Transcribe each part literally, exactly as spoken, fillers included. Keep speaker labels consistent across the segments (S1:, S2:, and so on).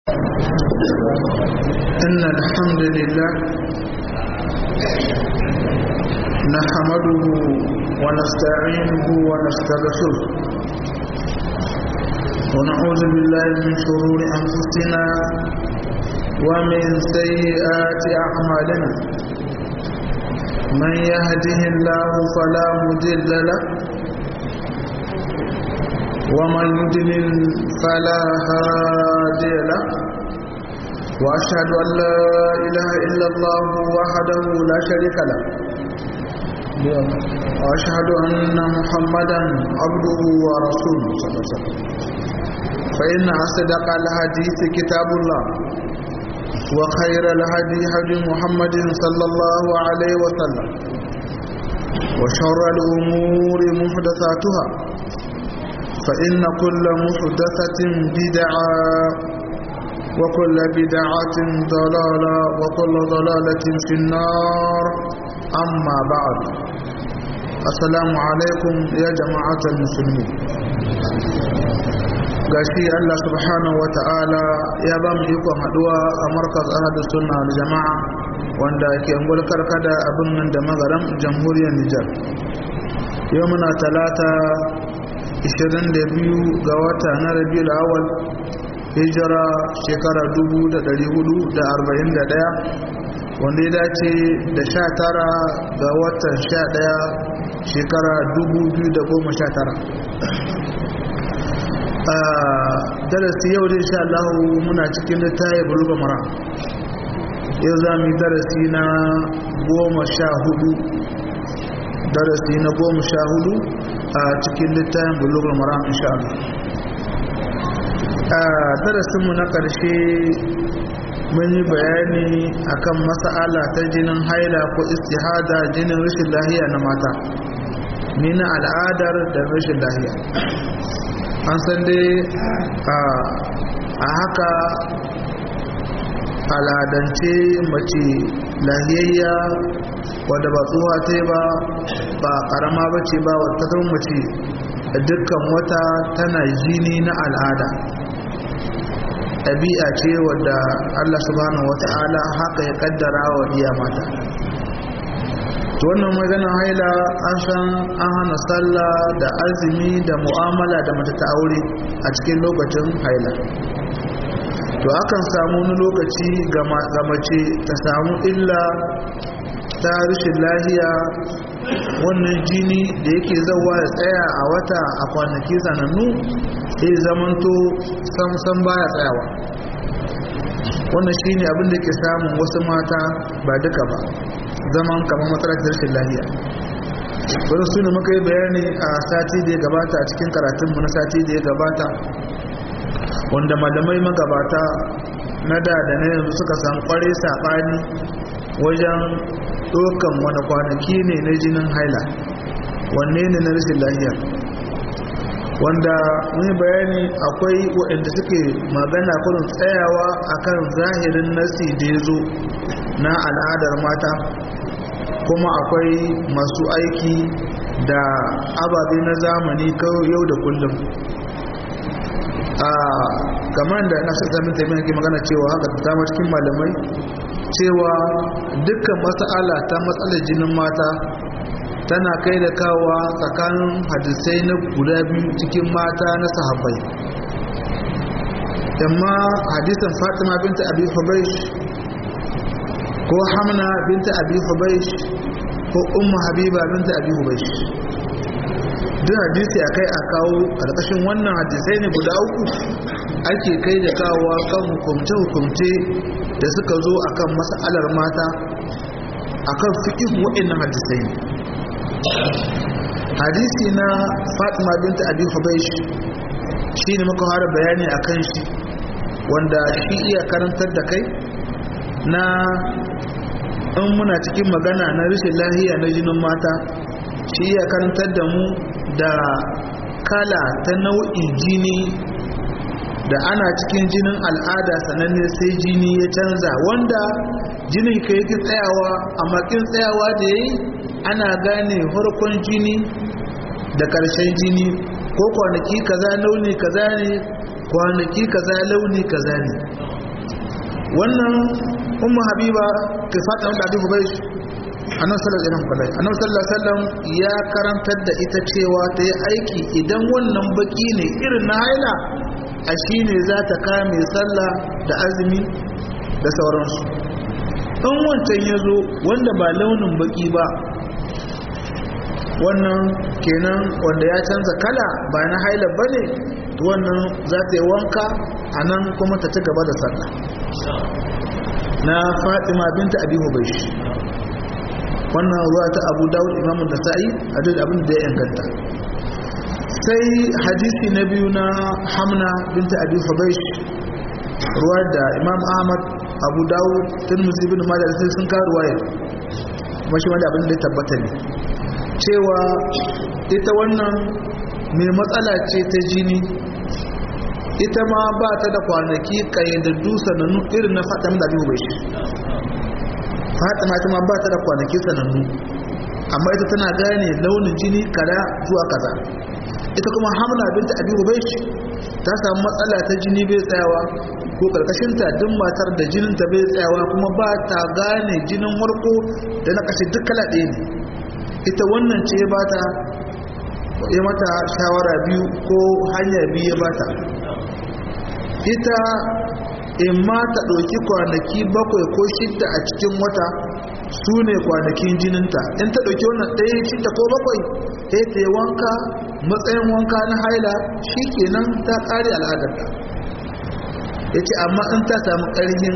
S1: إن الحمد لله نحمده ونستعينه ونستغفره ونعوذ بالله من شرور أنفسنا ومن سيئات أعمالنا من يهده الله فلا مضل له ومن يضلل فلا هادي له وأشهد أن لا إله إلا الله وحده لا شريك له وأشهد أن محمدا عبده ورسوله صلى الله عليه وسلم فإن أصدق الحديث كتاب الله وخير الهدي هدي محمد صلى الله عليه وسلم وشر الأمور محدثاتها فإن كل محدثة بدعة وكل بدعة ضلالة وكل ضلالة في النار أما بعد السلام عليكم يا جماعة المسلمين gashi Allah subhanahu wa ta'ala ya ba mu ikon haduwa a markaz ahadu sunna da jama'a wanda ke ngulkar kada abin nan da magaram jamhuriyar Nijar yau muna talata ishirin da biyu ga wata na Rabiul Awwal hijira shekara dubu da ɗari hudu da arba'in da ɗaya wanda ya dace da sha tara ga watan sha ɗaya shekara dubu biyu da goma sha tara. a darasi yau da insha Allah muna cikin littafin Bulughul Maram yau za mu yi darasi na goma sha hudu darasi na goma sha hudu a cikin littafin Bulughul Maram insha Allah. a darasinmu na ƙarshe mun yi bayani akan mas'ala ta jinin haila ko istihada, jinin rashin lahiya na mata ni na al'adar da rashin lahiya. an san dai a haka al'adance mace lahiyayya wadda ba tsoha ta ba ba ƙarama ba ce ba wata zama mace dukkan wata tana jini na al'ada. ɗabi'a ce wadda Allah subhanahu wata'ala haka ya kaddara wa iya mata. to wannan maganar haila an san an hana sallah da azumi da mu'amala da mata ta aure a cikin lokacin haila. to akan samu wani lokaci ga mace ta samu illa ta rashin lahiya, wannan jini da yake zauwa ya tsaya a wata a kwanaki sanannu sai zamanto samsam baya tsayawa. wannan shine abin da ke samun wasu mata, ba duka ba, zaman kamar matsalar rashin lahiya. wani su ne muka yi bayani a sati da ya gabata a cikin karatunmu na sati da ya gabata, wanda malamai magabata na da da na yanzu suka samu kwarai saɓani wajen ɗaukan wani kwanaki ne na jinin haila, wanne ne na rashin lahiya. wanda mun bayani akwai waɗanda suke magana kurin tsayawa akan zahirin nasi da ya zo na al'adar mata, kuma akwai masu aiki da ababe na zamani yau da kullum. a kamar da na sassa min taimiyar ke magana cewa haka ta dama cikin malamai cewa dukkan matsala ta matsalar jinin mata tana kai da kawa tsakanin hadisai na guda biyu cikin mata na sahabbai. amma hadisan Fatima binta Abi Hubaysh ko Hamna binta Abi Hubaysh ko Ummu Habiba binta Abi Hubaysh, duk hadisi akai a kawo ƙarƙashin wannan hadisai ne guda uku ake kai da kawowa kan hukumce-hukumce da suka zo akan mas'alar mata akan fiqh wa'annan hadisai. hadisi na Fatima binta Abi Hubaysh shine muka fara bayani akan shi, wanda shi iya karantar da kai na in muna cikin magana na rashin lahiya na jinin mata, shi iya karantar da mu da kala ta nau'in jini da ana cikin jinin al'ada sananne sai jini ya canza, wanda jinin ka yake tsayawa a makin tsayawa da yayi ana gane farkon jini da ƙarshen jini, ko kwanaki kaza launi kaza ne, kwanaki kaza launi kaza ne. wannan ummu habiba ke fata da Abu Hubaysh annabi sallallahu alaihi wasallam ya karantar da ita cewa ta yi aiki idan wannan baki ne irin na haila a shine za ta kame sallah da azumi da sauransu. in wancan ya zo wanda ba launin baki ba wannan kenan wanda ya canza kala ba na haila bane wannan za ta yi wanka a nan kuma ta ci gaba da sallah. Na Fatima binta Abi Hubaysh wannan ruwa ta Abu Dawud Imam Nasa'i a duk abin da ya inganta. Sai hadisi na biyu na Hamna binta Abi Hubaysh ruwa da Imam Ahmad, Abu Dawud, Tirmidhi ibn Majah sai sun ka ruwaya kuma shi wanda abin da ya tabbata ne cewa ita wannan mai matsala ce ta jini, ita ma ba ta da kwanaki kayyadaddu sanannu irin na Fatima da Abi Hubaysh. Fatima ita ma ba ta da kwanaki sanannu amma ita tana gane launin jini kada zuwa kaza. Ita kuma Hamna binta Abi Hubaysh ta samu matsala ta jini bai tsayawa ko karkashin ta duk matar da jinin ta bai tsayawa kuma ba ta gane jinin warko da na kashe duk kala ɗaya ne. Ita wannan ce ba ta ya mata shawara biyu ko hanya biyu ya bata. Ita in ma ta ɗauki kwanaki bakwai ko shidda a cikin wata su ne kwanakin jininta, in ta ɗauki wannan ɗaya shidda ko bakwai sai ta yi wanka matsayin wanka na haila shi kenan ta ƙare al'adarta. Ya ce amma in ta samu ƙarfin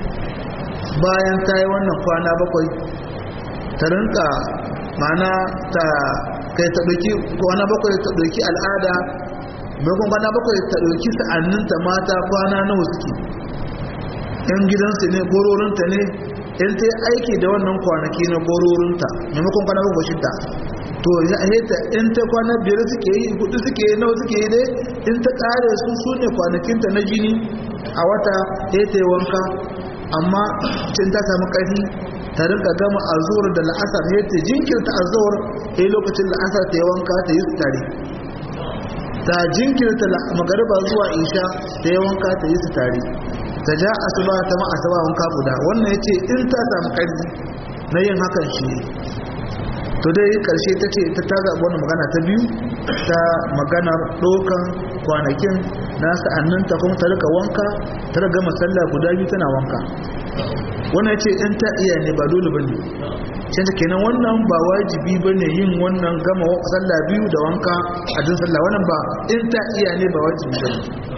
S1: bayan ta yi wannan kwana bakwai ta rinka mana ta kai ta ɗauki kwana bakwai ta ɗauki al'ada maimakon kwana bakwai ta ɗauki sa'anninta mata kwana nawa suke yan gidansu ne gororinta ne in ta yi aiki da wannan kwanaki na gororinta maimakon kwana bakwai shidda to ya heta in ta kwana biyar suke yi hudu suke yi nawa suke yi dai in ta kare su su ne kwanakinta na jini a wata ya ta yi wanka amma cin ta samu ƙarfi ta rinka gama azur da la'asar ya ta jinkirta azur ya lokacin la'asar ta yi wanka ta yi su tare, ta jinkirta magariba zuwa isha ta yi wanka ta yi su tare, ta ja asuba ta ma asuba wanka guda. Wannan ya ce in ta samu ƙarfi na yin hakan shi ne. To dai karshe ta ce ta taga wani magana ta biyu ta maganar ɗaukan kwanakin na sa'annin ta kuma ta rika wanka ta riga masalla guda biyu tana wanka. Wannan ce in ta iya ne ba dole bane. Sai ta kenan wannan ba wajibi bane yin wannan gama sallah biyu da wanka a jin sallah, wannan ba in ta iya ne ba wajibi bane.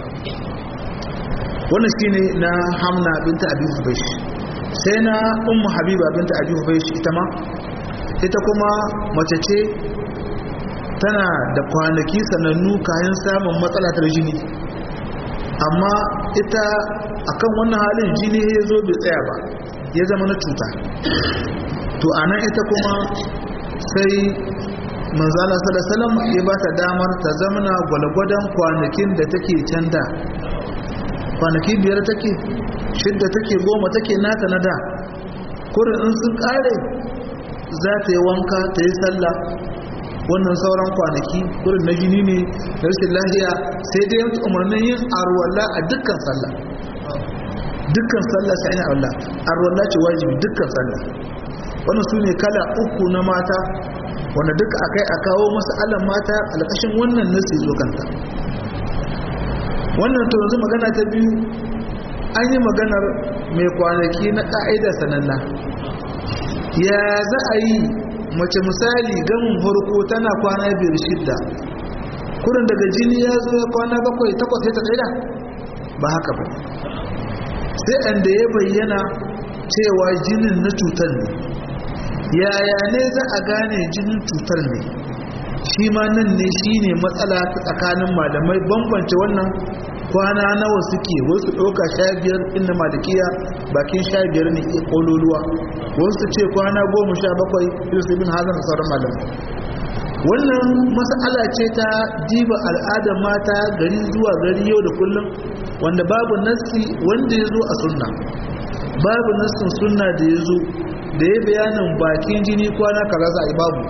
S1: Wannan shine na Hamna binta Abi Hubaysh. Sai na Ummu Habiba binta Abi Hubaysh ita ma ita kuma mace ce tana da kwanaki sanannu kayan samun matsala ta jini, amma ita akan wannan halin jini ya zo bai tsaya ba ya zama na cuta. To anan ita kuma sai manzala sallallahu alaihi wasallam ya ba ta damar ta zamana gwalgwadon kwanakin da take canda, kwanaki biyar take, shidda take, goma take nata na da, kurin in sun kare za ta yi wanka ta yi sallah. Wannan sauran kwanaki kurin na jini ne da rashin lafiya sai dai yanzu umarnin yin arwalla a dukkan sallah, dukkan sallah sai ina Allah arwalla ce wajibi dukkan sallah. Wannan su ne kala uku na mata wanda duka akai a kawo masu alan mata alƙashin wannan nasi zo kanta. Wannan to yanzu magana ta biyu an yi maganar mai kwanaki na ƙa'ida sananna. Ya za a yi mace misali gamin farko tana kwana biyar shidda kurin daga jini ya zo ya kwana bakwai takwas ya ta tsaida ba haka ba, sai an da ya bayyana cewa jinin na cutar ne. Yaya ne za a gane jinin cutar ne? Shi ma nan ne shi ne matsala ta tsakanin malamai bambance wannan kwana nawa suke, wasu ɗauka sha biyar inda malikiya bakin sha biyar ne ke ƙololuwa, wasu ce kwana goma sha bakwai yusuf bin hazan sauran malamai. Wannan matsala ce ta diba al'adar mata gari zuwa gari yau da kullum wanda babu nassi wanda ya zo a sunna, babu nassin sunna da ya zo da ya bayanin bakin jini kwana kaza za a yi babu.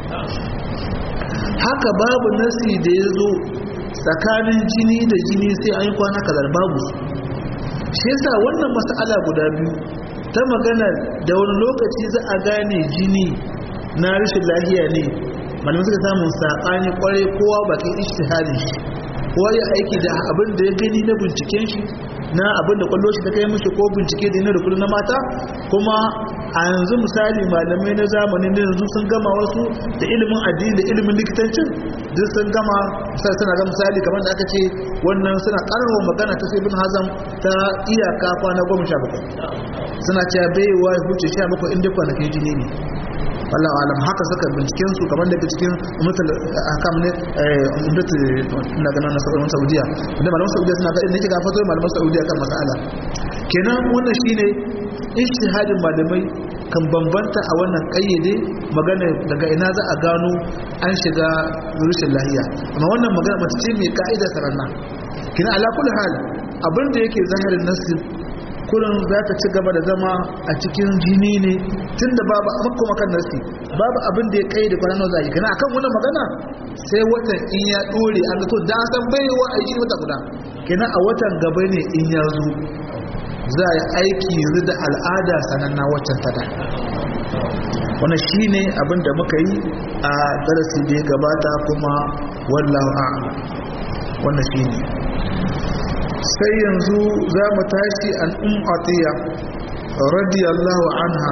S1: Haka babu nassi da ya zo tsakanin jini da jini sai an yi kwana kazar babu. shi yasa wannan mas'ala guda biyu ta magana da wani lokaci za a gane jini na rashin lahiya ne malamai suka samun saɓani kwarai kowa bakin ijtihadin shi kowa ya aiki da abin da ya gani na binciken shi na abin da kwallo shi ta kai mishi ko bincike da yana da kullum na mata kuma a yanzu misali malamai na zamanin da yanzu sun gama wasu da ilimin addini da ilimin likitancin duk sun gama suna ga misali kamar da aka ce wannan suna karfafa magana ta sai bin hazam ta iyaka kwana goma sha bakwai suna cewa baiwa huce sha bakwai inda kwanakin jini ne wallahu alam haka saka binciken su kamar daga cikin ummatul ahkam ne ummatul na ganin na sauran Saudiya da malaman Saudiya suna ga inda kika fato malaman Saudiya kan mas'ala kenan wannan shine ijtihadin malamai kan bambanta a wannan kayyade magana daga ina za a gano an shiga rushin lahiya amma wannan magana mace ce mai ka'ida saranna kina ala kulli hal abinda yake zahirin nasib kullum za ta ci gaba da zama a cikin jini ne tun da babu makon kan nasi babu abin da ya kai da kwanan zai kana akan wannan magana sai watan in ya dore an ga to da san baiwa a jini wata guda kenan a watan gaba ne in ya zo za a aiki yanzu da al'ada sananna watan tada wannan shine abin da muka yi a darasi da ya gabata kuma wallahu a'lam wannan shine sai yanzu za mu tashi an um atiya radiyallahu anha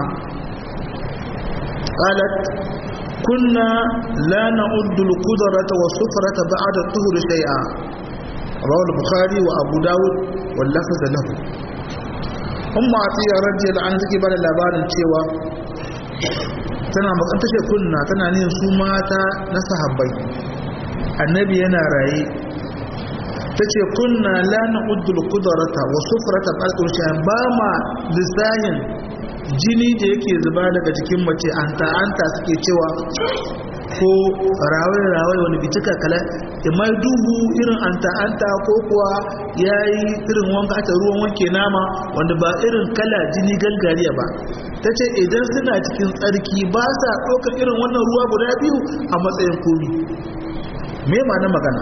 S1: qalat kunna la na'uddu al-qudrata wa sufrata ba'da tuhur shay'a rawahu al-bukhari wa abu dawud wal lafz lahu umma atiya radiyallahu anha take bada labarin cewa tana makanta ce kunna tana ne su mata na sahabbai annabi yana raye ta ce kunna lana uddul kudarata wa sufrata alƙurshen ba ma lissahin jini da yake zuba daga jikin mace anta anta suke cewa ko rawai-rawai wani bitika kala imai duhu irin anta anta ko kuwa ya yi irin wanka ta ruwan wanke nama wanda ba irin kala jini gangariya ba ta ce idan suna cikin tsarki ba sa ɗaukar irin wannan ruwa guda biyu a matsayin komi me ma na magana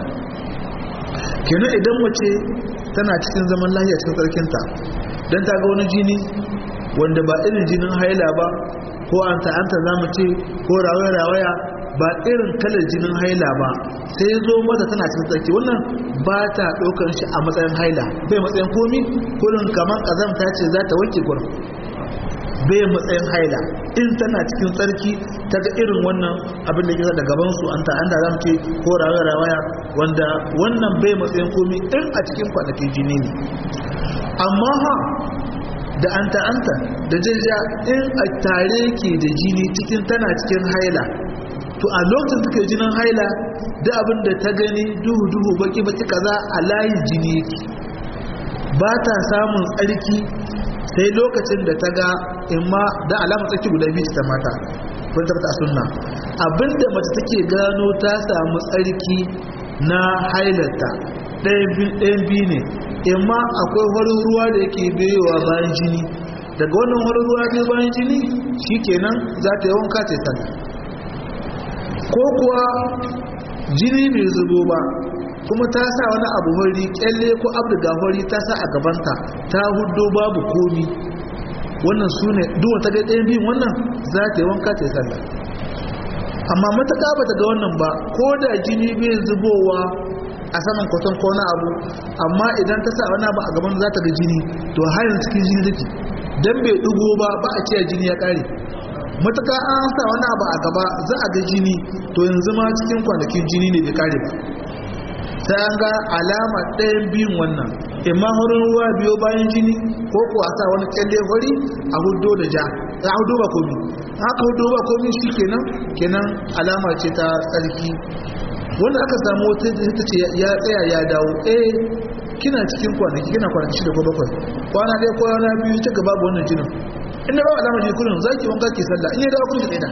S1: kenan idan mace tana cikin zaman lafiya cikin tsarkinta don ta ga wani jini wanda ba irin jinin haila ba ko an ta'anta za mu ce ko rawaya-rawaya ba irin kalar jinin haila ba sai zo mata tana cikin tsarki wannan ba ta ɗaukar shi a matsayin haila bai matsayin komi kurin kamar ƙazamta ce za ta wanke gurin bai matsayin haila in tana cikin tsarki ta ga irin wannan abin da kisa da gabansu an ta anda zamu ce ko rawaya wanda wannan bai matsayin komi in a cikin kwanakin jini ne amma ha da anta anta da jajja in a tare ke da jini cikin tana cikin haila to a lokacin suke jinin haila da abin da ta gani duhu duhu baki baki kaza a layin jini yake ba ta samun tsarki sai lokacin da ta ga imma da alamar tsaki guda biyu ta mata kun tabbata a sunna abinda mace take gano ta samu tsarki na hailarta ɗayan biyu ne imma akwai farin ruwa da yake biyowa bayan jini daga wannan farin ruwa biyo bayan jini shikenan za ta yi wanka ta yi ko kuwa jini bai zubo ba kuma ta sa wani abu hori kyalle ko abduga hori ta sa a gabanta ta hudo babu komi wannan su ne duwa ta ga ɗayan biyun wannan za ta yi wanka ta yi sallah amma mataka ba ta ga wannan ba ko da jini bai zubowa a saman kwaton ko na abu amma idan ta sa wani abu a gaban za ta ga jini to harin cikin jini take dan bai dugo ba ba a ce jini ya kare mataka an sa wani abu a gaba za a ga jini to yanzu ma cikin kwanakin jini ne bai kare ba sai an ga alama ɗayan biyun wannan imma horin ruwa biyo bayan jini ko kuwa sa wani kyalle hori a hudo da ja a hudo ba komi haka hudo ba komi shi kenan kenan alama ce ta tsarki wanda aka samu wata ta ce ya tsaya ya dawo eh kina cikin kwanaki kina kwanaki shida ko bakwai kwana ɗaya ko kwana biyu ta gaba babu wannan jinin inda ba alama jini kullum zaki wanka ki sallah in ya dawo kullum da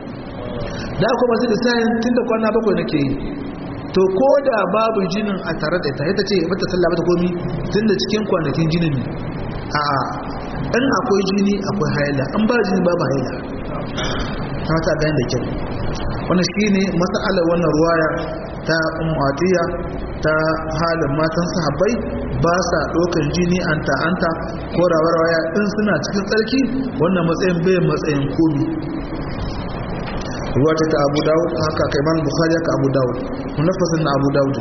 S1: da aka masu da sayan tun da kwana bakwai nake yi to ko da babu jinin a tare da ita ita ce bata sallah bata komi tun da cikin kwanakin jinin ne a in akwai jini akwai haila in ba jini babu haila ta ta gani da kyau wannan shine mas'alar wannan ruwaya ta ummatiya ta halin matan sahabbai ba sa ɗaukar jini anta anta ko rawarwaya in suna cikin tsarki wannan matsayin bai matsayin komi ruwa ta Abu Dawud haka kai man Bukhari ka Abu Dawud munafasin na Abu Dawud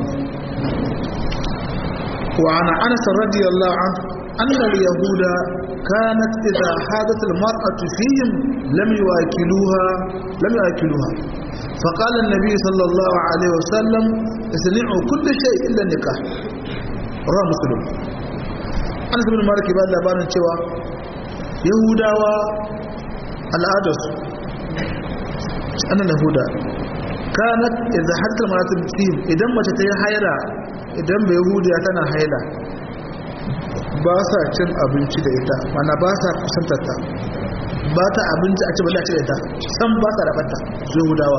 S1: wa ana Anas radiyallahu anhu anna al-yahuda kanat idha hadat al-mar'atu fihim lam yuakiluha lam yuakiluha فقال النبي صلى الله عليه وسلم اصنعوا كل شيء الا النكاح رواه مسلم. Anas bin Malik ba labarin cewa Yahudawa al'adarsu annan Yahuda kanat idza hadat al-mar'atu fihim idan mace ta yi haira idan bai Yahudiya tana haila ba sa cin abinci da ita mana ba sa kusantar ta ba ta abinci a ci balla ce da ita san ba sa rabata Yahudawa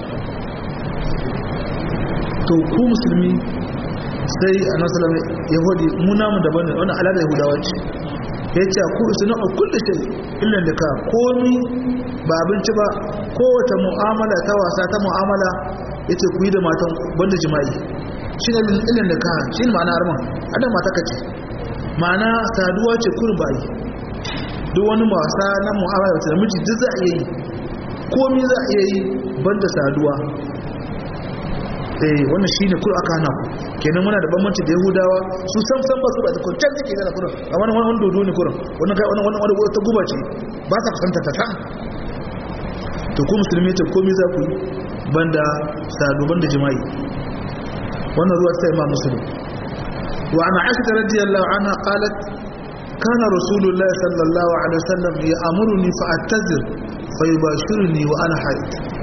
S1: to ku musulmi sai annabi sallallahu alaihi wasallam yahudi mu namu daban ne wannan al'ada Yahudawa ce yace ku suna kullu shay illa da ka komi ba abinci ba kowace mu'amala ta wasa ta mu'amala yace ku yi da matan banda jima'i shine illa da ka shine ma'ana arman adam mata kace ma'ana saduwa ce kurin bayi duk wani wasa na mu'amala da miji duk za a yi komai za a yi banda saduwa eh wannan shine kur aka hana ku kenan muna da bambanci da Yahudawa su sam sam ba su ba da kuntan take da kurin amma wani wani dodo ne kurin wannan kai wannan wani wani ta guba ce ba ta kusanta ta san to ku musulmi ce komai za ku banda sadu banda jima'i wannan ruwa sai Imam Muslim wa ana Aisha radiyallahu anha qalat kana rasulullah sallallahu alaihi wasallam ya'muruni fa attazir fa yubashiruni wa ana haid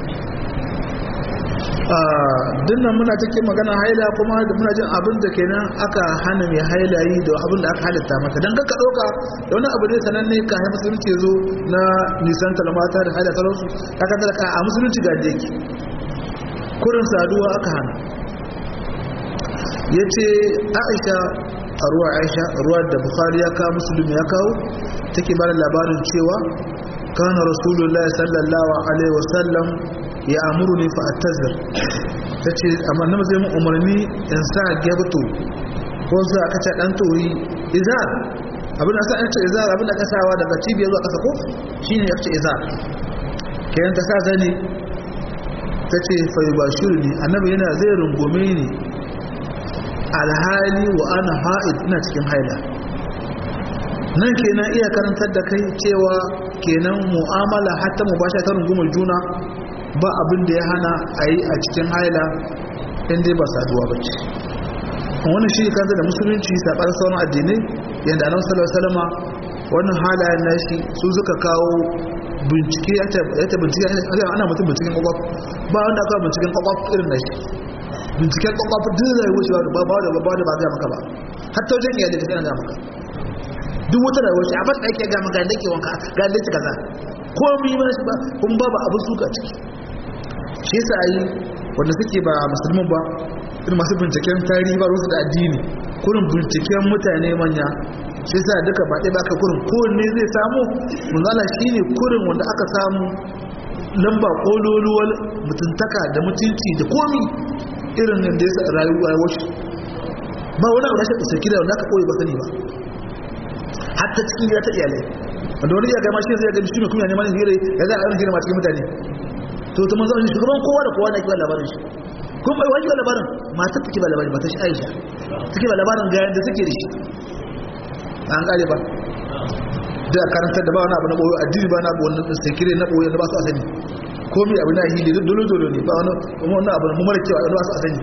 S1: dinnan muna take magana haila kuma da muna jin abin da kenan aka hana mai haila yi da abin da aka halitta mata dan ka dauka da wani abu ne sananne ka hai musulunci zo na nisan talmata da haila talausu aka talaka a musulunci ga da yake kurin saduwa aka hana yace Aisha a ruwa Aisha ruwa da Bukhari ya kawo Muslim ya kawo take bada labarin cewa kana rasulullahi sallallahu alaihi wasallam ya amuruni fa attazir tace amma na zai mu umarni in sa gebto ko za ka ce dan tori izar abin da sa an ce izar abin da ka sawa daga cibiyar zuwa kasa ko shine ya ce izar kayan ta sa zani tace fa yubashiruni annabi yana zai rungume ni alhali wa ana haid ina cikin haila nan kenan iya karantar da kai cewa kenan mu'amala hatta mubasha ta rungumar juna ba abin da ya hana a yi a cikin haila inda ba saduwa ba ce wani shi kanta da musulunci saɓar sauran addinai yadda annabi sallallahu alaihi wasallam wannan halayen nashi su suka kawo bincike ya ta bincike ana mutum binciken kwakwaf ba wanda aka binciken kwakwaf irin nashi binciken kwakwaf duk zai wuce ba ba da ba da ba ga maka ba hatta wajen iyali da kana maka duk wata rayuwar shi a ban da ake ga maka da ke wanka ga da ke kaza komai ba shi ba kun babu abin suka ciki shi yasa yi wanda suke ba musulmin ba irin masu binciken tarihi ba rusu da addini kurin binciken mutane manya shi yasa duka ba ɗaya ba aka kurin kowanne zai samu munzala shi ne kurin wanda aka samu lamba ƙololuwar mutuntaka da mutunci da komi irin da ya rayuwa shi ba wani abu rashin tsaki da wanda aka koyi ba sani ba hatta cikin gida ta iyalai wanda wani iya gama shi zai gani shi ne kuma ya neman hira ya za a yawan hira ma cikin mutane to ta manzo shi shugaban kowa da kowa na kiba labarin shi kuma bai wani labarin mata take ba labarin mata shi Aisha take ba labarin ga yanda take da shi an kare ba da karantar da ba wani abu na boye addini ba na abu wannan sekire na boye da ba su asani komai abu na hili dole dole ne ba wani wannan abu mu mara cewa da ba su asani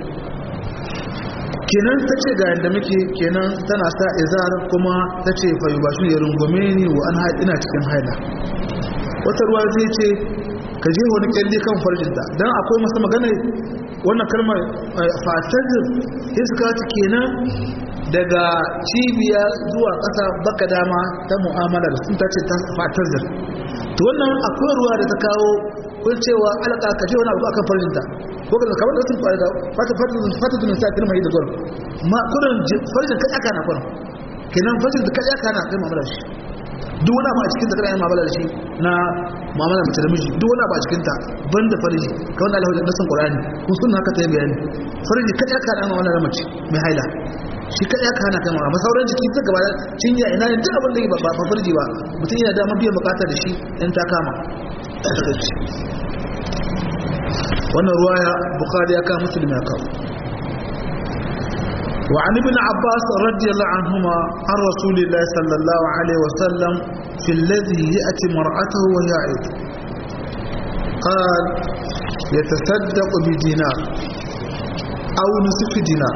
S1: kenan tace ga yanda muke kenan tana sa izar kuma tace fa yubashu ya rungume ni wa an ina cikin haila wata ruwa zai ce ka je wani kyalle kan farjinta don akwai masu magana wannan kalmar fatajir iska ta kenan daga cibiya zuwa ƙasa baka dama ta mu'amalar sun ta ce ta fatajir to wannan akwai ruwa da ta kawo kun cewa alaka ka je wani abu akan farjinta ko ka kamar da sun fara da fata fata fata tun sa kalmar yi da gurin ma kurin farjin kai aka na kurin kenan farjin da kai aka na kai mu'amalar shi duk wani abu a cikin da kana yin mu'amala da shi na mu'amala mace da miji duk wani abu a cikin ta banda farji ka wannan Allah da nasan Qur'ani kun sunna haka ta bayani farji kada ka da mu'amala da mace mai haila shi kaɗai aka hana kai amma sauran jiki ta gaba cinya ina ne duk abin da ba ba farji ba mutum yana da mabiyan bukata da shi in ta kama wannan ruwaya bukhari ya kawo muslim ya kawo wa an ibn abbas radiyallahu anhuma an rasulillahi sallallahu alaihi wasallam fi alladhi ya'ti mar'atuhu wa hiya 'aid qala yatasaddaqu bi dinar aw nisfi dinar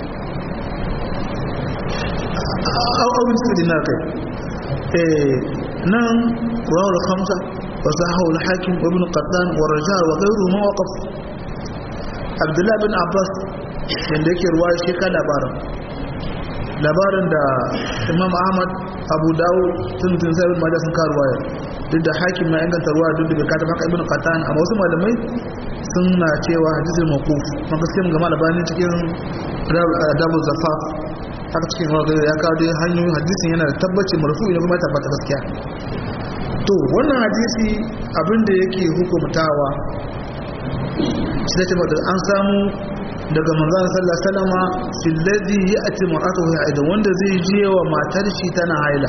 S1: aw aw nisfi dinar kai eh nan rawal khamsa وصححه الحاكم وابن قطان والرجال وغيره ما وقف عبد الله بن عباس wanda yake ruwaya shi ka labarin labarin da Imam Ahmad Abu Dawud tun tun sai ma da sun ka ruwaya duk da hakim na inganta ruwaya duk da bai kada maka ibn Qatan amma wasu malamai suna cewa hadisul mawquf man gaskiya mun ga malamin cikin Adabu Zafaf haka cikin ruwaya ya kawo dai hanyoyin hadisin yana da tabbaci marfu'i ne kuma tabbata gaskiya to wannan hadisi abinda yake hukumtawa shi da cewa an samu daga manzon sallallahu alaihi wasallama fil ladhi ya'ti mar'atuhu haida wanda zai je wa matar shi tana haila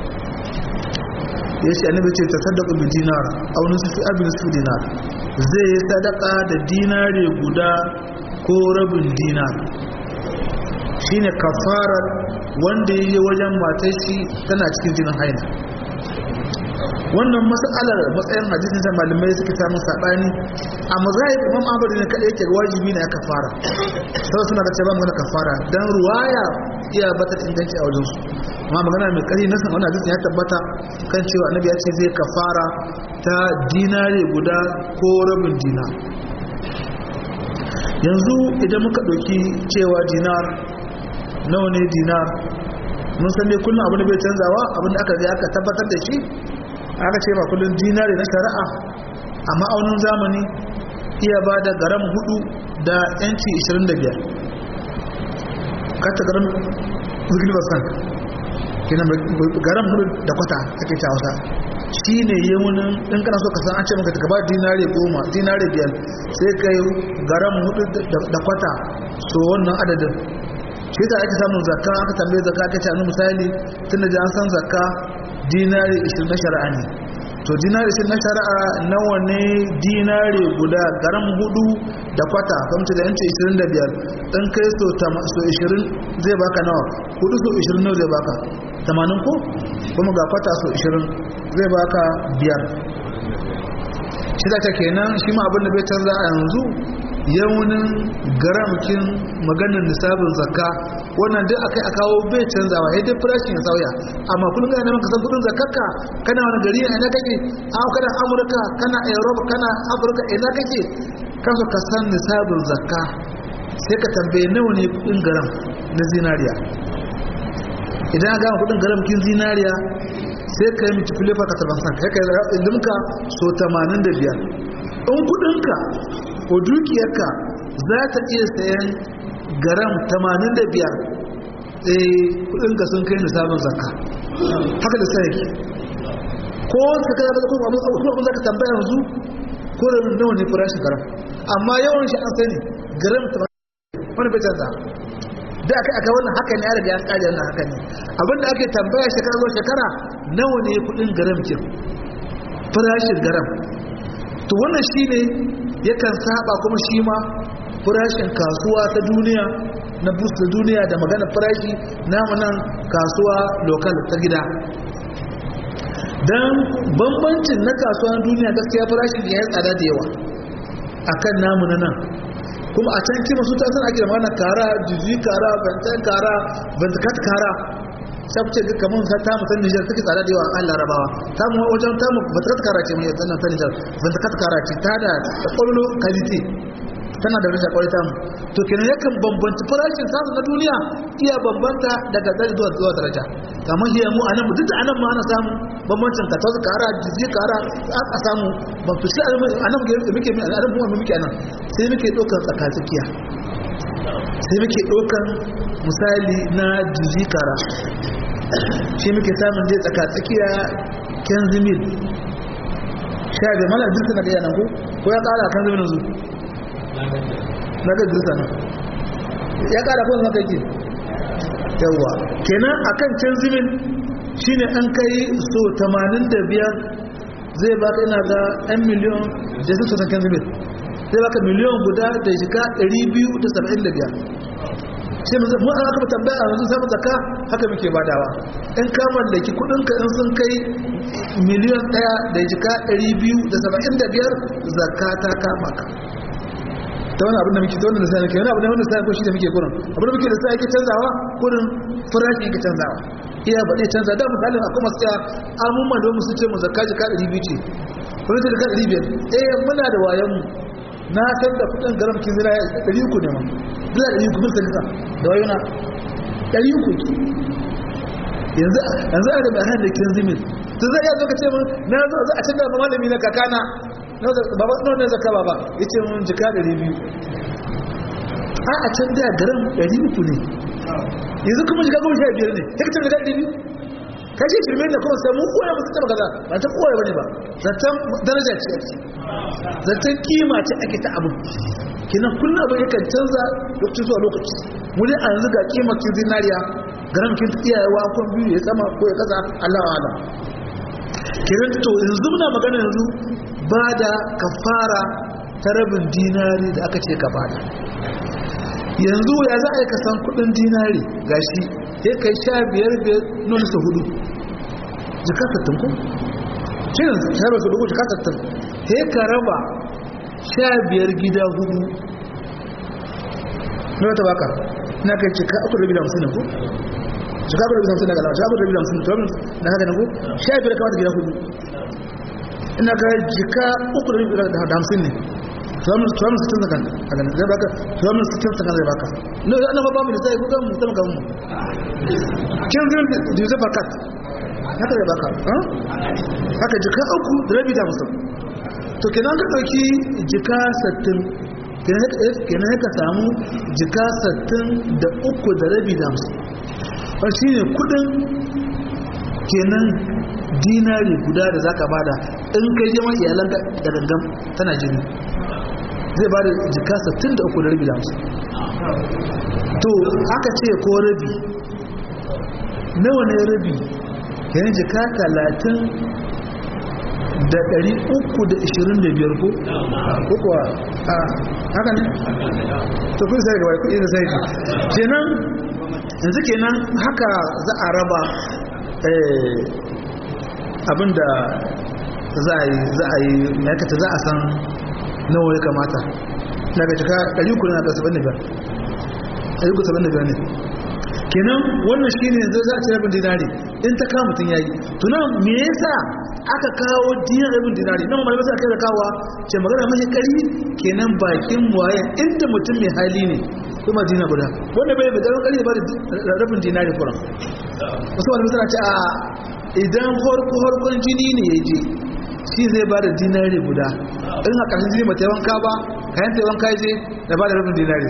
S1: yace annabi ce tasaddaqu bi dinar aw nisfi abin nisfi dinar zai yi sadaka da dinare guda ko rabin dinar shine kafara wanda yayi wajen matar shi tana cikin jinin haila wannan mas'alar matsayin hadisin da malamai suke samu sabani a mazahib Imam Ahmad ne kada yake wajibi ne ya kafara sai suna da cewa magana kafara dan ruwaya iya bata inganci a wajen su amma magana mai kari na san wannan hadisin ya tabbata kan cewa annabi ya ce zai kafara ta dinare guda ko rabin dinar yanzu idan muka dauki cewa dinar nawa ne dinar mun san dai kullum abin da bai canzawa abin da aka ga aka tabbatar da shi aka ce ba kullum dinari na shari'a a ma'aunin zamani iya ba da garam hudu da yanci ishirin da biyar kata garam zirgin kenan garam hudu da kwata ake ta hausa shi ne yi wani in kana so ka san an ce maka ka ba dinari goma dinari biyar sai ka yi garam hudu da kwata so wannan adadin shi ta ake samun zakka aka tambaye zakka aka ce a misali tun da an san zakka dinari ishirin na shari'a ne to dinari ishirin na shari'a nawa ne dinari guda garam hudu da kwata kamta da yanci ishirin da biyar ɗan kai so ishirin zai baka nawa hudu so ishirin nawa zai baka tamanin ko kuma ga kwata so ishirin zai baka biyar shi ta kenan shi ma abin da bai canza a yanzu yawunin garamkin maganar nisabin zakka wannan duk akai a kawo bai canzawa ya dai farashin ya sauya amma kullum ga nan ka san kudin zakkarka kana wani gari ina kake a kana Amurka kana Europe kana Africa ina kake kan so ka san nisabin zakka sai ka tambaye nawa ne kudin garam na zinariya idan ga kudin garamkin zinariya sai ka yi multiply fa ka taban san kai kai limka so tamanin da biyar in kudinka ko dukiyarka za ta iya sayan garam tamanin da biyar eh kudinka sun kai nisabin zakka haka da sai yake ko ka kada ko ba mun zaka tambaya yanzu ko nawa ne farashin garam amma yawan shi an sani garam wani bai canza da aka aka wannan haka ne ya riga an kare wannan haka ne abinda ake tambaya shekara zuwa shekara nawa ne kudin garam kin farashin garam to wannan shine yakan saba kuma shi ma farashin kasuwa ta duniya na bus ta duniya da magana farashi namu nan kasuwa lokal ta gida dan bambancin na kasuwa duniya gaskiya farashin ya yi tsada da yawa akan namu na nan kuma a can kima su ta san ake da mana kara jiji kara bantan kara bantakat kara sai ce ga kaman ta ta mutan Niger take tsada da yawa an Larabawa ta mu wajen ta mu bantakat kara ce mai tsanan ta Niger bantakat kara ce ta da kwallo quality tana da rashin kwalita mu to kenan yakan bambanta farashin samu na duniya iya bambanta daga daraja zuwa zuwa daraja kamar hiya mu anan mu duk da anan ma ana samu bambancin ka tazu kara jiji kara a samu ba su sai anan muke muke anan mu muke anan sai muke dokar tsakatsakiya sai muke dokar misali na jiji kara shi muke samun dai tsakatsakiya kenzimil sha da mala dinka na da yanan ko ko ya kara kan zamanin zu na ga dirsa na ya kara ko zaka yake yawa kenan akan canzimin shine an kai so tamanin da biyar zai baka ina ga ɗan miliyon da sun sosan canzimin zai baka miliyon guda da shiga ɗari biyu da saba'in da biyar sai mu an aka tambaya a yanzu samun zakka haka muke badawa in ka mallaki kudinka in sun kai miliyan ɗaya da jika ɗari biyu da saba'in da biyar zakka ta kama ka ta wani abin da muke ta wani lissafi ke wani abin da wani lissafi ko shi da muke kurin abin da muke da sai ake canzawa kurin farashi yake canzawa iya ba zai canza da misalin akwai masu tsaya amumma da musu ce mu zakka jika ɗari biyu ce wani ce jika ɗari biyar eh muna da wayanmu na san da kudin garam kin zira ɗari uku ne ma zira ɗari uku bin sanisa da wayuna ɗari uku yanzu yanzu a da mai hannun kin zimin to zai iya zo ka ce mun na zo a canza ma malami na kakana baba nawa ne zakka baba ya ce mun jika ɗari biyu a a can da garam ɗari uku ne yanzu kuma jika goma sha biyar ne ya ka canza jika ɗari biyu ka ce shirme da kuma sai mun koya musu taba kaza ba ta koya bane ba zaton daraja ce ake zaton kima ce ake ta abu kina kullum abin yakan canza lokaci zuwa lokaci mu dai a yanzu ga kima kin zinariya garan kin iyayewa ko biyu ya sama ko ya kaza Allah wa Allah kiran to yanzu muna magana yanzu ba da kafara ta rabin dinari da aka ce ka bada yanzu ya za a yi kasan kudin dinari gashi ya kai sha biyar biyar nuna su hudu jika sattin ku? cinin sha biyar su hudu jika sattin ya ka raba sha biyar gida hudu na wata baka na kai cika uku rabi da hamsin ku? jika uku rabi da hamsin na galawa jika uku rabi da hamsin na haka na ku? sha biyar kamata gida hudu ina ga jika uku rabi da hamsin ne tuwamin sittin zakan a ganin zai baka tuwamin sittin zakan zai baka no ana ba mu da sai kuka mu tsama gamu kin zai da zai baka haka zai baka haka jika uku da rabi da musu to kenan ka dauki jika sittin kenan ka samu jika sittin da uku da rabi da musu ba shine kudin kenan dinari guda da zaka bada in kai je mai iyalan da gangan tana jini zai ba da jika sittin da uku da rabi da hamsin to aka ce ko rabi nawa ne rabi yana jika talatin da ɗari uku da ishirin da biyar ko? kuwa a haka ne? to kun sai gaba kudi da sai kenan yanzu kenan haka za a raba abinda za a yi za a yi yakata za a san nawa ya kamata daga cika ɗari uku na ga saba'in da biyar ɗari uku saba'in da biyar ne kenan wannan shi ne zai za a ce rabin dinari in ta kawo mutum ya yi tunan me yasa aka kawo dinar rabin dinari nan malamai sa kai da kawowa ce magana mashi ƙari kenan bakin wayan inda mutum mai hali ne kuma dina guda wanda bai da ƙari ba da rabin dinari kuran wasu malamai suna ce a idan horko horkon jini ne ya je shi zai ba da dinari guda in a ƙarshen jini mata yawanka ba kayan ta yawanka je da ba da rabin dinari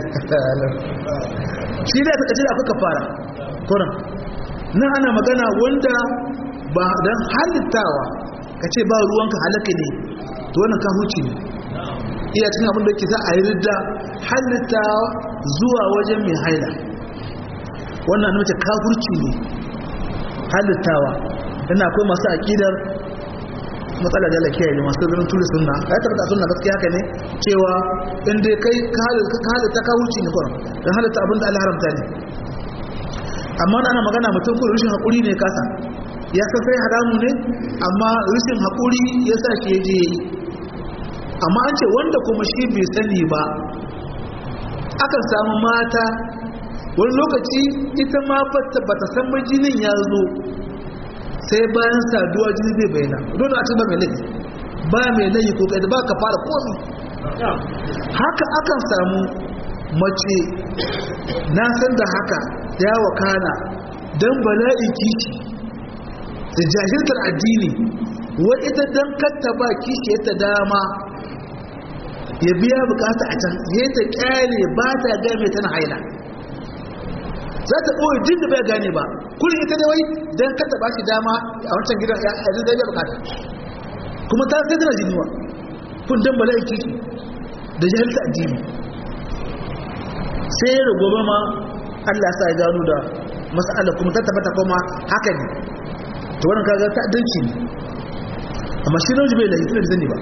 S1: shi ne ta ƙace da akwai kafara kuran nan ana magana wanda ba don halittawa ka ce ba ruwanka halaka ne to wannan ka huci ne iya cikin abin da ke za a yi ridda halittawa zuwa wajen mai haila wannan mace kafurci ne halittawa yana akwai masu aƙidar matsala da lafiya ne masu ganin turi sunna ya tabbata sunna gaskiya haka ne cewa in dai kai ka halitta ka wuce ne kurum don halitta abin da Allah haramta ne amma ana magana mutum ko rashin haƙuri ne kasa ya san sai haramu ne amma rashin haƙuri ya sa shi ya je yi amma an ce wanda kuma shi bai sani ba akan samu mata wani lokaci ita ma bata san ba jinin ya zo sai bayan saduwa jini zai bayyana dole a ce ba mai laifi ba mai laifi ko kai ba ka fara komi haka akan samu mace na san da haka ya wakana don bala'i kishi da jahiltar addini wa ita don katta ba kishi ta dama ya biya bukata a can ya ta kyale ba ta game tana haila za ta ɓoye jin da bai gane ba kullum ita da wai don kata ba shi dama a wancan gidan ya zai zai bukata kuma ta sai tana jiniwa kun don bala'in kishi da jahilta addini sai ya gobe ma Allah sa ya gano da mas'ala kuma ta tabbata kuma haka ne to wannan kaga ta'addanci ne amma shi namiji bai lahi tunda zani ba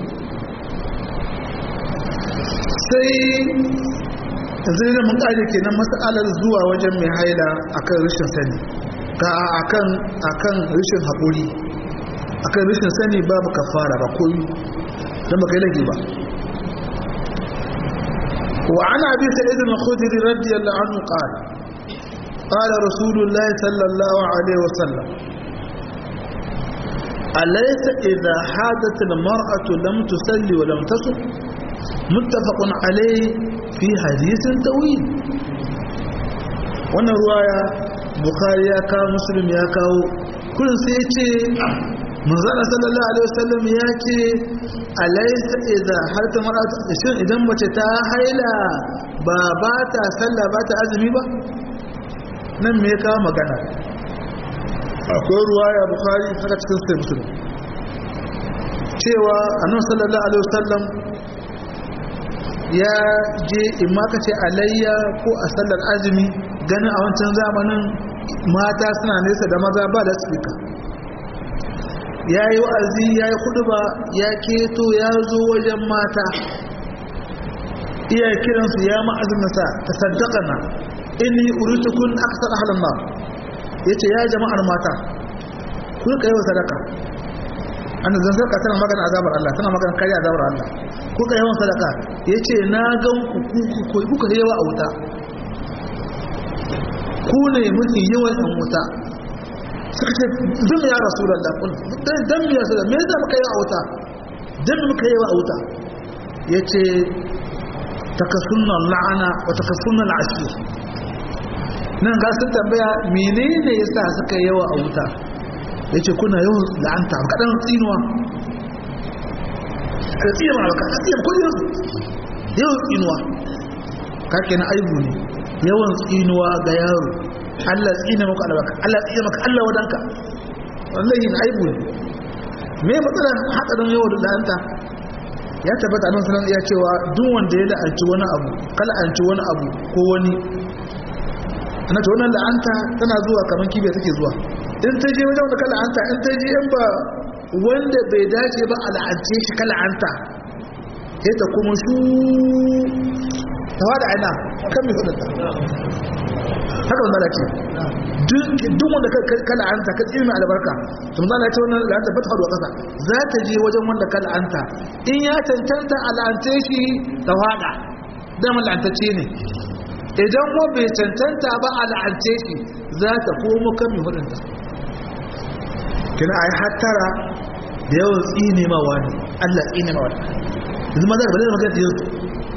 S1: sai yanzu ne mun kare kenan mas'alar zuwa wajen mai haila akan rashin sani ka akan akan rashin haƙuri akan rashin sani babu kafara ba koyi dan baka yi laifi ba wa ana abi sa'id al-khudri radiyallahu anhu qala qala rasulullah sallallahu alaihi wasallam alaysa idha hadat al-mar'atu lam tusalli wa lam tasum muttafaqun alayhi fi hadithin tawil wannan ruwaya bukhari ya kawo muslim ya kawo kullun sai ya ce manzana sallallahu alaihi wasallam ya ce alaysa idza harta mar'atu shin idan mace ta haila ba ba ta sallah ba ta azumi ba nan me ka magana akwai ruwaya bukhari haka cikin sai muslim cewa annabi sallallahu alaihi wasallam ya je imma kace alayya ko a sallar azumi ganin a wancan zamanin mata suna nesa da maza ba da speaker ya yi wa'azi ya yi kudu ba ya keto ya zo wajen mata iya kiransu ya ma'azinasa ta saddaka na inni uritukun aksar ahalin ba ya ce ya jama'ar mata kun ka yi wa sadaka an zan sadaka tana magana azabar Allah tana magana kari azabar Allah kun ka yawan sadaka ya ce na gan ku kuka yawa a wuta ku ne mafi yawan yan wuta suka ce dum ya rasulullah kun dan ya sada me yasa muka yi a wuta dan muka yi a wuta yace takasunna la'ana wa takasunna al'ashir nan ga sun tambaya menene yasa suka yi a wuta yace kuna yawan la'anta kadan tsinuwa ka tsima ka tsima ko yawan tsinuwa kake na aibu ne yawan tsinuwa ga yaro Allah tsine maka albarka Allah tsine maka Allah wadanka wallahi na aibu ne me matsalar hadarin yau da la'anta ya tabbata nan sanan ya cewa duk wanda ya la'anci wani abu kala anci wani abu ko wani ana ta wannan la'anta tana zuwa kaman kibe take zuwa in ta je wajen wanda kala anta in ta je in ba wanda bai dace ba a la'ance shi kala anta sai ta kuma shu tawada ana kan mi fadanta haka wanda ce duk wanda kala anta ka tsimi albarka to manzo ya ce wannan la'anta ba ta faruwa kasa za ta je wajen wanda kala anta in ya tantanta al'ante shi tawada dan la'antace ne idan ko bai tantanta ba al'ance shi za ta komo kan mi fadanta kina ai hattara da yawan tsine ma wani Allah tsine ma wani yanzu ma za ka bada magana da yanzu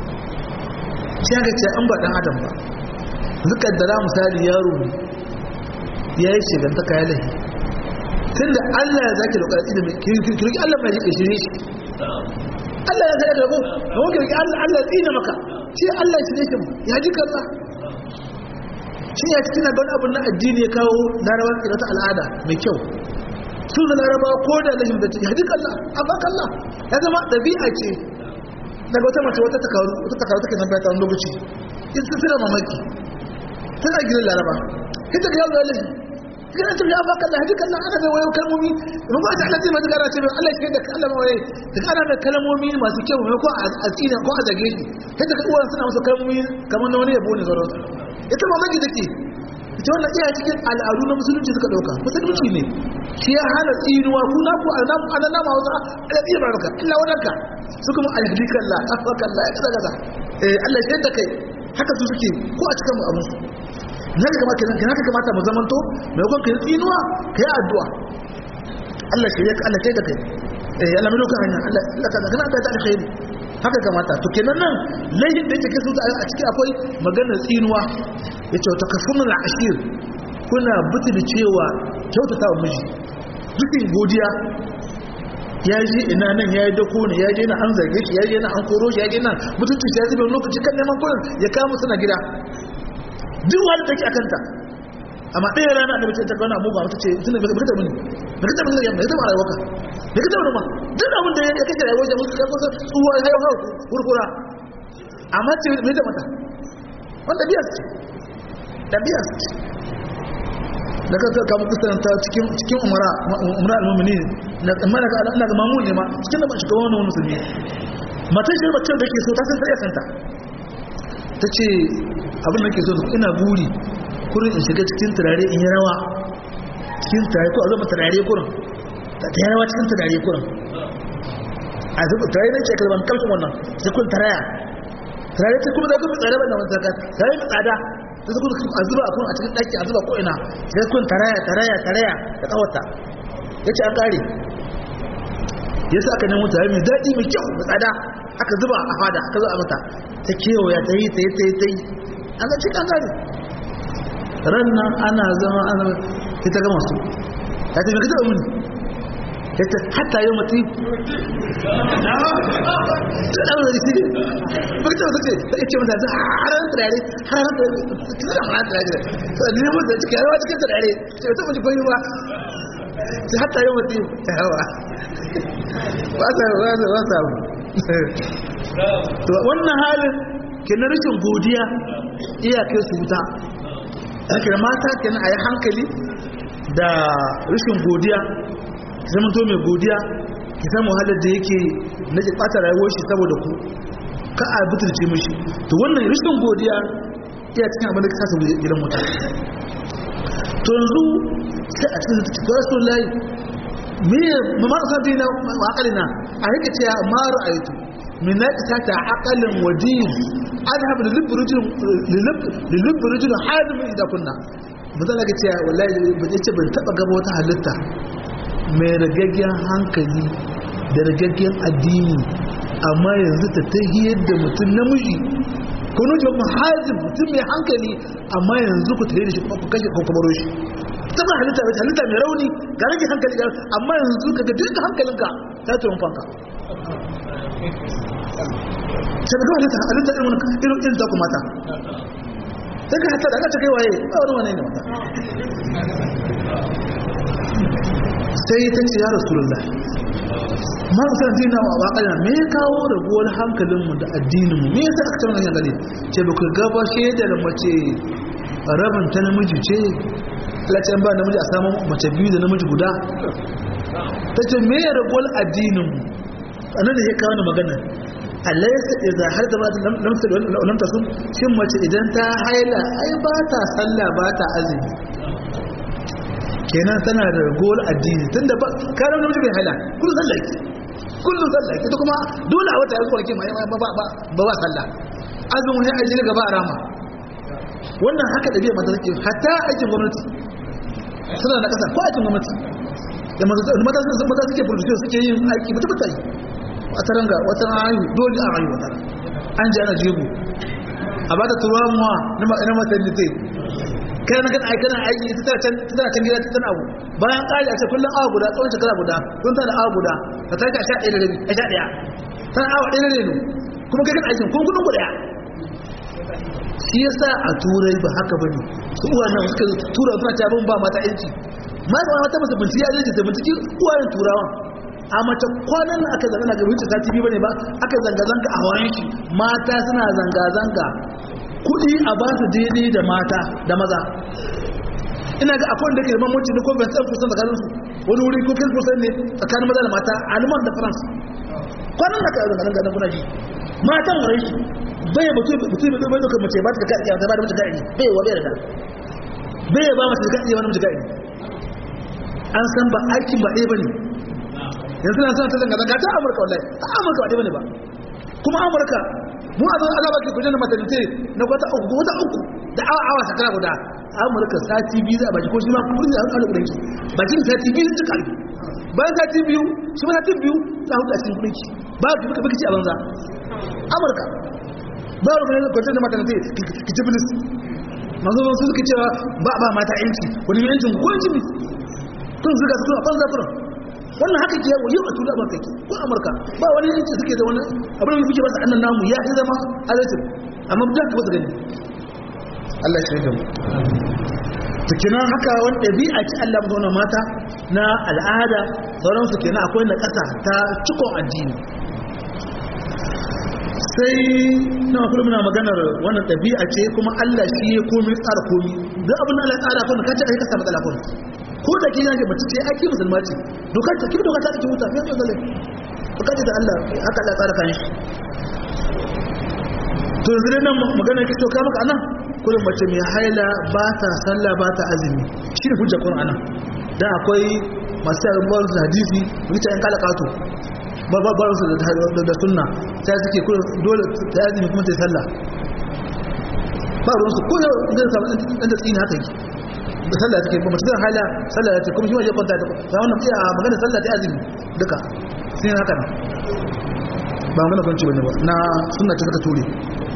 S1: sai ga ce an ba dan adam ba zukaddara misali yaro ne ya yi shiganta kayan lahi tun da Allah ya zaki da ƙarfi da mai kirki Allah mai jiƙe shi ne shi Allah ya zaki da ko da wani kirki Allah ya tsine maka shi Allah ya shirye shi mu ya ji kaza shi ya cikin abin abin na addini ya kawo larabar tsira ta al'ada mai kyau su da larabawa ko da lashin da ya ji kalla a baka Allah ya zama ɗabi'a ce daga wata mace wata takaru wata takaru take nan bayan lokaci in su fira mamaki tana gidan laraba ita ga yawon lashin gina ta ya baka Allah ya ji kalla ana mai wayo kalmomi in ba ta alaƙi masu gara ce mai Allah shi da Allah mawaye da ana mai kalmomi masu kyau mai ko a tsina ko a zage shi ita ga uwan suna masu kalmomi kamar na wani yabo ne sauransu ita mamaki take ita wannan iya cikin al'adu na musulunci suka dauka musulunci ne shi ya hana tsinuwa ku na ku ana nama wata ala tsira baraka illa wadanka su kuma alhadika Allah afaka Allah ya kaza kaza eh Allah ya da kai haka su suke ko a cikin abun su ne ga kamata kenan haka kamata mu zamanto mai gon kai tsinuwa kai addu'a Allah shi ya Allah kai da kai eh Allah mai lokacin hanya Allah Allah kaza kana da alkhairi haka kamata to kenan nan laifin da yake su a ciki akwai maganar tsinuwa yace ta kafunul ashir kuna butul cewa kyautata wa miji dukin godiya ya je ina nan ya yi dako ne ya je na an zarge shi ya je na an koro shi ya je na mutunci ya zube lokaci kan neman kuɗin ya kama suna gida duk wani take akanta amma ɗaya rana da mutum ta gana mu ba mutum ce tunda bai ka tabbani bai ka tabbani bai ka tabbani rayuwarka bai ka tabbani ma duk abin da ya kake rayuwar jama'a ka kusa tsuwa ya hau hau kurkura amma ce mai da mata wanda biya ce da biya ce da ka kama kusurin ta cikin umara umara al-mummini na tsammana ga Allah ga mamun ne ma cikin da ba shi gawa wani musulmi matan shi bacci da ke so ta san ta iya santa ta ce abin da ke so ina buri kurin in shiga cikin turare in yi rawa cikin turare ko a zama turare kurin ta yi rawa cikin turare kurin a zuba turare na ce kalban kamshin wannan sai kun taraya turare ta kuma zai kuma tsare ban da wani zaka turare mai tsada ta su kuma a zuba a kun a cikin ɗaki a zuba ko ina sai kun taraya taraya taraya da kawata ya ce an ƙare ya sa aka nemo turare mai daɗi mai kyau mai tsada aka zuba a fada aka zo a mata ta kewaya ta yi ta yi ta yi ta yi an ga cikin ƙare ran nan ana zama ana ita gama su ta tafi ka taɓa mini ya ta hatta yau mutu ta ɗaura da shi baka taɓa sace ta ce mata ta harar turare harar turare ta zama harar turare ta ne mun da cikin yawa cikin turare ta ta mace fahimta ba ta hatta yau mutu ta hawa ba sa ba sa ba sa to wannan halin ke na rashin godiya iyakai su wuta ake da mata kenan a yi hankali da rashin godiya ki zama to mai godiya ki samu halar da yake na ki ɓata rayuwar shi saboda ku ka a butulce mishi to wannan rashin godiya iya cikin abin da ka kasa gidan mutane to yanzu sai a cikin cikin rasu layi me mamar sa dina wa akalina a rike cewa ma ra'aytu min naqsa ta aqalin wadin adhab lil burujin lil burujin hadim idan kunna bazan ga cewa wallahi ba ce ban taba gaba wata halitta mai ragaggen hankali da ragaggen addini amma yanzu ta tahiyar da mutum namiji ko nuji ba hadim mutum mai hankali amma yanzu ku tahiyar da shi ku kashe ku kabaro shi taba halitta ba halitta mai rauni ga rage hankali ga amma yanzu kaga duk hankalinka ta turon fanka sai ga halitta halitta irin irin irin ta kuma ta sai ka hatta da aka kai waye ba wani wani ne mata sai ta ce ya rasulullah ma san dina wa waqala me ya kawo rabuwar hankalinmu da addinin mu me yasa aka tsara nan gale ce baka gaba shaidar mace rabin ta namiji ce lacin ba namiji a samun mace biyu da namiji guda ta ce me ya rabuwar addininmu anan da ya kawo na magana Allah ya sa idan har da lamta sun shin mace idan ta haila ai ba ta sallah ba ta azumi kenan tana da rabuwar addini tunda ba karan namiji bai haila kullum sallah ki kullum sallah ki to kuma dole a wata ya zuwa ke ma ba ba ba ba sallah azumi sai aje gaba a rama wannan haka da bai mata take hatta aikin gwamnati suna da kasa ko aikin gwamnati da mata suke producer suke yin aiki mutu mutu yi a taranga wata ayu dole a ayu wata an ji ana jego a ba ta turuwa muwa na maternity kai na kan aikana aiki ita tana can gida tana abu bayan kari a ce kullum awa guda tsawon shekara guda don tana awa guda ka tashi a sha ɗaya da rabi a sha ɗaya tana awa ɗaya da rabi kuma kai kan aikin kun kudin guda shi yasa a turai ba haka bane su uwa nan suka tura suna ta ba mata yanci ma ba mata masa bincike aje ta bincike uwayen turawa a mace kwanan nan aka zanga ga wuce sati biyu bane ba aka zanga zanga a wayan shi mata suna zanga zanga kudi a ba su daidai da mata da maza ina ga akwai da ke mamanci da ko ban san kusan tsakanin su wani wuri ko kin kusan ne tsakanin maza da mata Alman da France kwanan nan aka zanga zanga na kuna ji matan wurin shi bai mutum mutum bai bai dokar mace ba ta ka iya ba da mace kai bai wa bai da bai ba mace ka iya ba da mace kai an san ba aikin ba ɗaya bane yanzu na san ta zanga zanga ta Amurka wallahi ta Amurka ba ɗaya bane ba kuma Amurka mu a zan Allah ke kujin maternity na wata uku wata uku da awa awa sakara guda Amurka sati biyu za a baki ko shi ma kudin da an kudin ki bakin sati biyu sun cika bayan sati biyu shi ma sati biyu za hudu a cikin kudin ki ba ku baka baki ci a banza Amurka ba ku ne kujin maternity ki ci bilis manzo su suke cewa ba ba mata yanci wani yancin ko yanci ne kun zuga su a banza kuran wannan haka ke yawo yau a tura ba kai ko Amurka ba wani yanci suke da wani abin da kuke ba su annan namu ya yi zama alatin amma ba ka ba gani Allah ya shaida mu to kenan haka wani dabi'a ce Allah ya zauna mata na al'ada sauran su kenan akwai na kasa ta cikon addini sai na kullum muna maganar wannan ɗabi'a ce kuma Allah shi ya komi tsara komi duk abin da Allah tsara kun ka ce ai ka samu matsala ko da kin yanke mace ce ai ki musulma ce dokar ta kibi dokar ta ki huta sai ka zale to kaje da Allah haka Allah tsara kan shi to yanzu nan magana ki to ka maka anan kullum mace mai haila ba ta sallah ba ta azumi shi ne hujja Qur'an anan da akwai masu yaran da hadisi wuce yan kala kato babbar su da sunna sai suke dole ta azumi kuma ta sallah ba ruwansu ko yau zai samu ɗan da tsini haka yi da sallah take ba mace zai haila sallah ce kuma shi waje kwanta ta wannan iya magana sallah ta azumi duka sun yi haka nan ba magana kwanci bane ba na sunna ta suka ture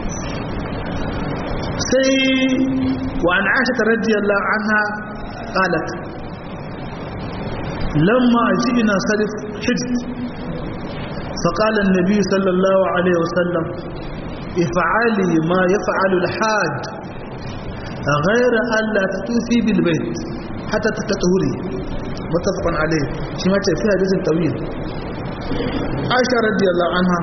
S1: sai wa an aisha ta radiyallahu anha qalat lamma ji'na salif hijj فقال النبي صلى الله عليه وسلم افعلي ما يفعل الحاج غير أن لا تطوفي بالبيت حتى تطهري متفق عليه شما في حديث طويل عائشة رضي الله عنها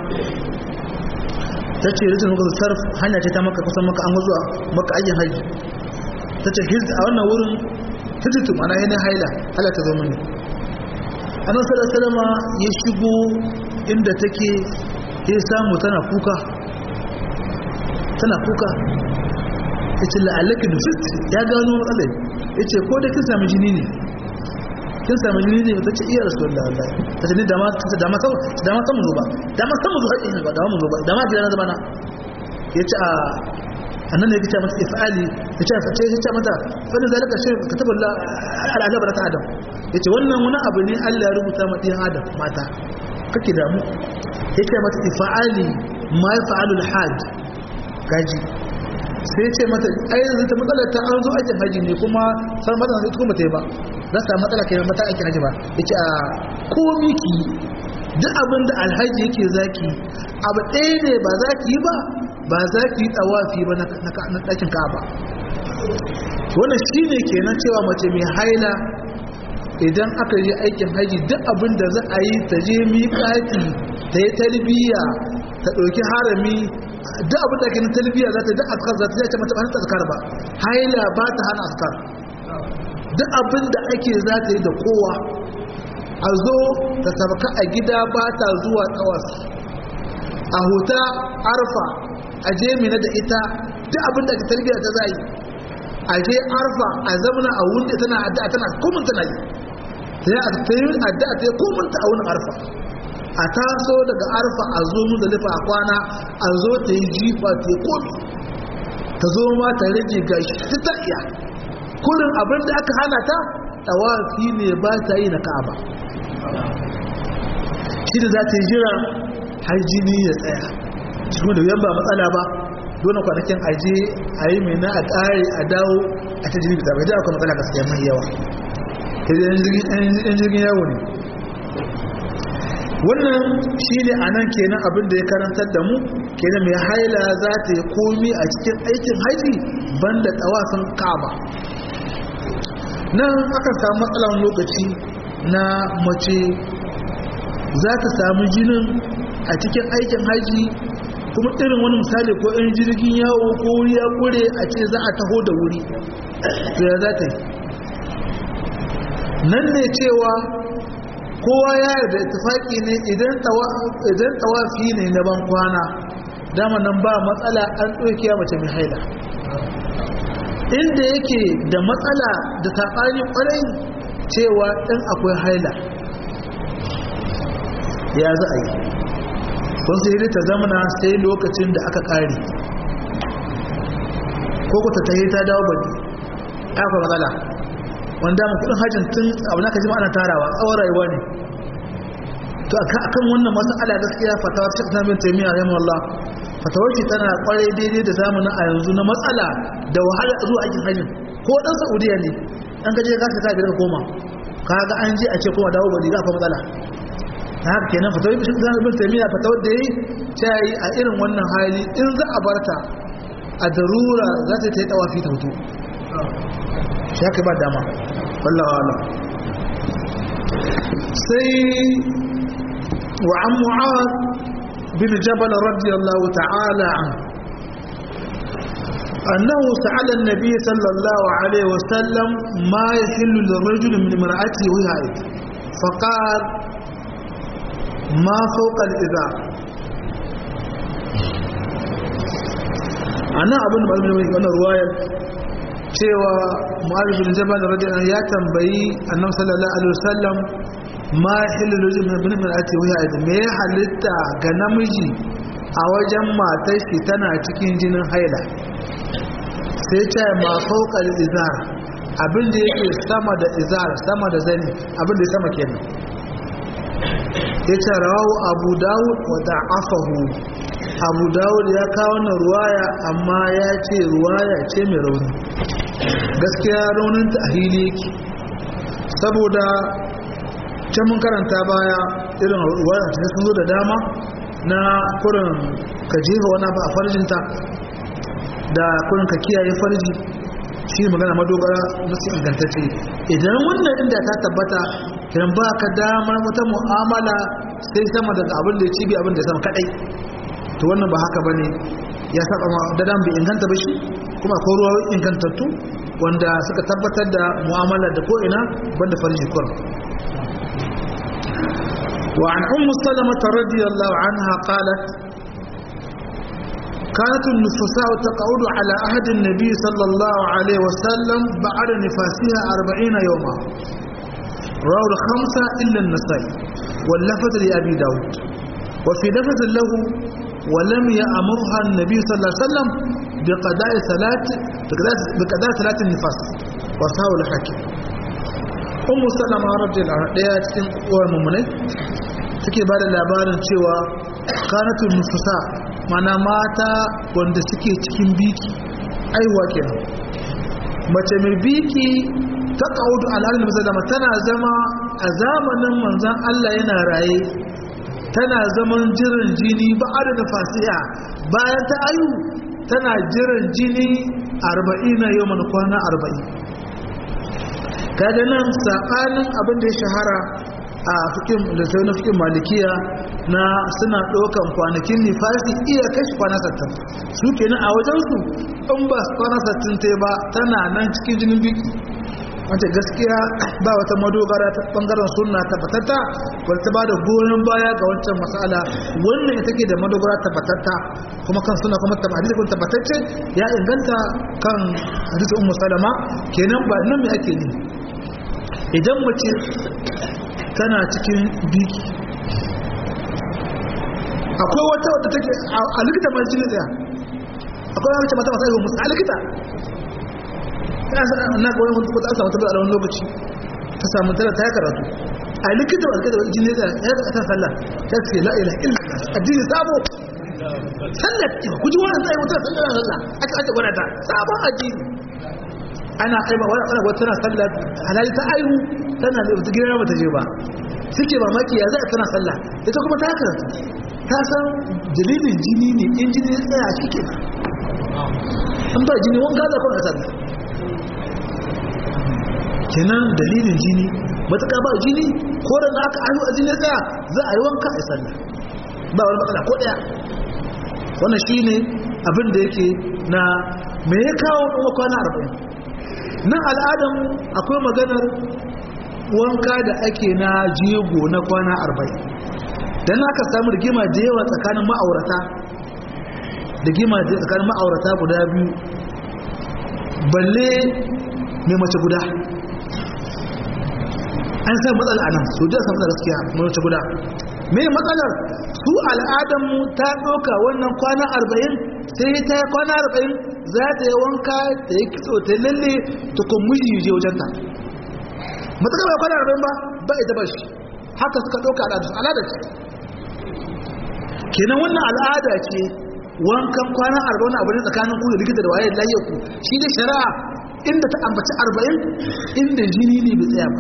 S1: tace ritin muka sarf hanya ce ta maka kusan maka an zuwa maka ayyin haji tace hiz a wannan wurin tututu mana yana haila hala ta zo mini annabi sallallahu alaihi wasallam ya shigo inda take ya samu tana kuka tana kuka yace la'allaki nufit ya gano matsalai yace ko da kin samu jini ne kin samu jini ne tace iya rasulullahi wallahi tace ni da ma da ma da ma samu zuba da ma samu zuba ba da ma zuba da ma gidan zuba na yace a annan ne yace mata ifali yace face yace mata fa da zalika shay katabullah ala barata adam yace wannan wani abu ne Allah ya rubuta ma ɗiyan adam mata kake damu yace mata ifali ma yaf'alul hajj gaji sai ce mata ai yanzu ta matsalar ta an zo aikin haji ne kuma san mata sai kuma ta yi ba za ta matsala kai mata aikin haji ba yace a komi ki duk abin da alhaji yake zaki abu ɗaya ne ba za ki yi ba ba za ki yi tsawafi ba na ɗakin Ka'aba wannan shine kenan cewa mace mai haila idan aka yi aikin haji duk abin da za a yi ta je miƙati ta yi talbiya ta ɗauki harami duk abin da ke na talbiya za ta yi duk askar za ta yi mata hannun askar ba haila ba ta hana askar duk abin da ake za ta yi da kowa a zo ta sabaka a gida ba ta zuwa tsawas a huta arfa a je mina da ita duk abin da ke talbiya ta za yi a je arfa a zamana a wunde tana addu'a tana komin tana yi sai a tayi addu'a ta komin ta a wurin arfa a taso daga arfa a zo Muzdalifa a kwana a zo ta yi jifa ta yi komi ta zo ma ta rage gashi ta ta iya kurin abin da aka hana ta tawafi ne ba ta yi na Ka'aba shi da za ta yi jira har jini ya tsaya shi kuma da wuyan ba matsala ba dole kwanakin aje a yi mai na a ƙare a dawo a ta jirgin zaɓe da akwai matsala gaskiya mai yawa ta yan jirgin yawo ne wannan shi ne a nan kenan abin da ya karantar da mu kenan mai haila za ta yi komi a cikin aikin haji banda tsawafin Ka'aba nan aka samu matsalar lokaci na mace za ta samu jinin a cikin aikin haji kuma irin wani misali ko ɗan jirgin yawo ko wuri ya kure a ce za a taho da wuri to ya za ta yi nan ne cewa kowa ya yarda ittifaki ne idan tawafi ne na ban kwana dama nan ba matsala an ɗauki mace mai haila inda yake da matsala da saɓani ƙwarai cewa ɗin akwai haila ya za a yi kun sai ta zamana sai lokacin da aka ƙare ko ku ta tahi ta dawo bane akwai matsala wanda mu kudin hajjin tun abu na kaji ana tarawa tsawon rayuwa ne to akan wannan mas'ala gaskiya fatawar Sheikh Ibn Taymiyyah rahimahullah fatawar shi tana kware daidai da zamanin a yanzu na matsala da wahala zuwa aikin hajjin ko dan Saudiya ne an gaje ka ta biyar ka koma kaga an je a ce kuma dawo bane ga akwai matsala haka kenan fatawar Sheikh Ibn Taymiyyah fatawar da yi ta yi a irin wannan hali in za a barta a darura za ta yi tawafi ta hutu shi haka ba dama wallahu a'lam sai wa an mu'ad bin Jabal radiyallahu ta'ala anhu أنه سأل النبي صلى الله عليه وسلم ما يحل للرجل من امرأته وهي حائض فقال ما فوق الإزار. أنا أبن بالمنوي أنا رواية cewa Mu'adh bin Jabal radiyallahu anhu ya tambayi Annabi sallallahu alaihi wasallam ma yahillu lil min imra'ati wa hiya me ya halitta ga namiji a wajen matar shi tana cikin jinin haila, sai ce ma fawqal izar, abin da yake sama da izar, sama da zani, abin da ya sama kenan. yace rawahu Abu Dawud wa da'afahu. Abu Dawud ya kawo wannan ruwaya amma ya ce ruwaya ce mai rauni, gaskiya raunin ta ahili yake, saboda can mun karanta baya irin ruwaya ta sun zo da dama na kurin ka jefa wani ba a farjinta da kurin ka kiyaye farji, shi magana madogara na su ingantacce. idan wannan inda ta tabbata kiran ba ka damar wata mu'amala sai sama daga abin da ya cibi abin da ya sama kadai, to wannan ba haka bane, ya saba ma da dan bai inganta ba shi, kuma ko ruwa ingantattu wanda suka tabbatar da mu'amala da ko ina banda farji kur. wa an ummu salama radiyallahu anha qalat كانت النفساء تقعد على عهد النبي صلى الله عليه وسلم بعد نفاسها أربعين يوما، رواه الخمسة إلا النسائي واللفظ لأبي داود، وفي لفظ له ولم يأمرها النبي صلى الله عليه وسلم بقضاء صلاة بقضاء صلاة النفاس، وصححه الحاكم. أم سلمة رضي الله عنها cikin uwar mu'minai take ba da labarin cewa kanatul nufusa, mana mata wanda suke cikin biki aiwa kenan, mace mai biki ta kaudu al'adun musallama tana zama a zamanin manzon Allah yana raye, tana zaman jiran jini ba a da fasiya, bayan ta ayu tana jiran jini arba'in na yau mana kwana arba'in. kaga nan saɓanin abin da ya shahara a fikin da na fikin malikiya na suna ɗaukan kwanakin nifasi iya kashi kwana sattin, su kenan a wajensu in ba kwana sattin ta ba tana nan cikin jinin biki. wanda gaskiya ba wata madogara ta bangaren sunna tabbatatta wanda ba da goyon baya ga wancan mas'ala, wannan ita ke da madogara tabbatatta kuma kan sunna kuma hadisi kun tabbatacce ya inganta kan hadisi ummu salama. kenan ba nan me ake ni idan mace tana cikin biki, akwai wata wadda take a likita mai jini daya, akwai wata mata masu aihu a likita na ga wani wata an samu tabbata a wani lokaci ta samu tana ta yi karatu a likita ba da jini da ya ga ta sallah ta ce la ilaha illallah addini sabo sallah ku ji wannan sai mutum sallah sallah aka aka gwada ta sabon addini ana aiba wani ana gwada tana sallah halali ta aihu tana da wata gida ba ta je ba, suke mamaki ya za a tana sallah ita kuma ta karatu ta san dalilin jini ne, in jini ya tsaya shi kenan an ba jini wanka za kuma sallah kenan dalilin jini matuƙa ba jini ko da aka ayu a jini tsaya za a yi wanka a sallah ba wani matsala ko daya. wannan shine abin da yake na me ya kawo kuma kwana arba'in nan al'adam akwai maganar wanka da ake na jego na kwana arba'in, dan aka samu rigima da yawa tsakanin ma'aurata rigima tsakanin ma'aurata guda biyu balle mai mace guda, an sai matsala a nan su da samu da gaskiya mace guda. me matsalar su al'adarmu ta ɗauka wannan kwana arba'in sai ta yi kwana arba'in za ta yi wanka da ya kitso ta lalle ta kummuji je wajenta, matsakar ba kwana arba'in ba ba ita ba shi, haka suka ɗauka al'ada ce. kenan wannan al'ada ce wankan kwana arba'in abu ne tsakanin ku da likita da waye layyar ku, shi da shari'a inda ta ambaci arba'in inda jini ne bai tsaya ba,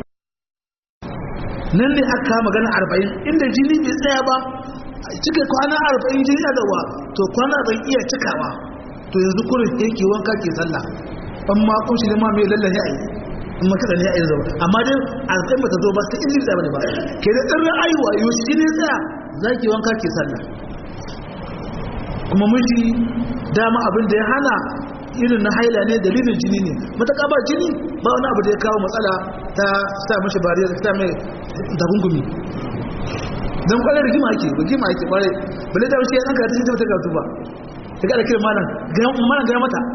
S1: nan ne aka magana arba'in inda jini bai tsaya ba, cika kwana arba'in jini a dawa to kwana arba'in iya cikawa, to yanzu kurin yake wanka ke sallah, amma kun shi ne ma mai lallahi a yi in maka da ne a yi zama, amma dai arba'in ba ta zo ba ta inda tsaya ba ne ba, ke da ɗan ra'ayuwa yau shi ne tsaya za ki wanka ke sallah. kuma miji dama abin da ya hana irin na haila ne dalilin jini ne mataka ba jini ba wani abu da ya kawo matsala ta sa mashi bariyar ta mai takunkumi don kwanar rigima ake rigima ake kwarai bale da wasu ya ɗan karatu ta karatu ba ta kada kiran malam malam gaya mata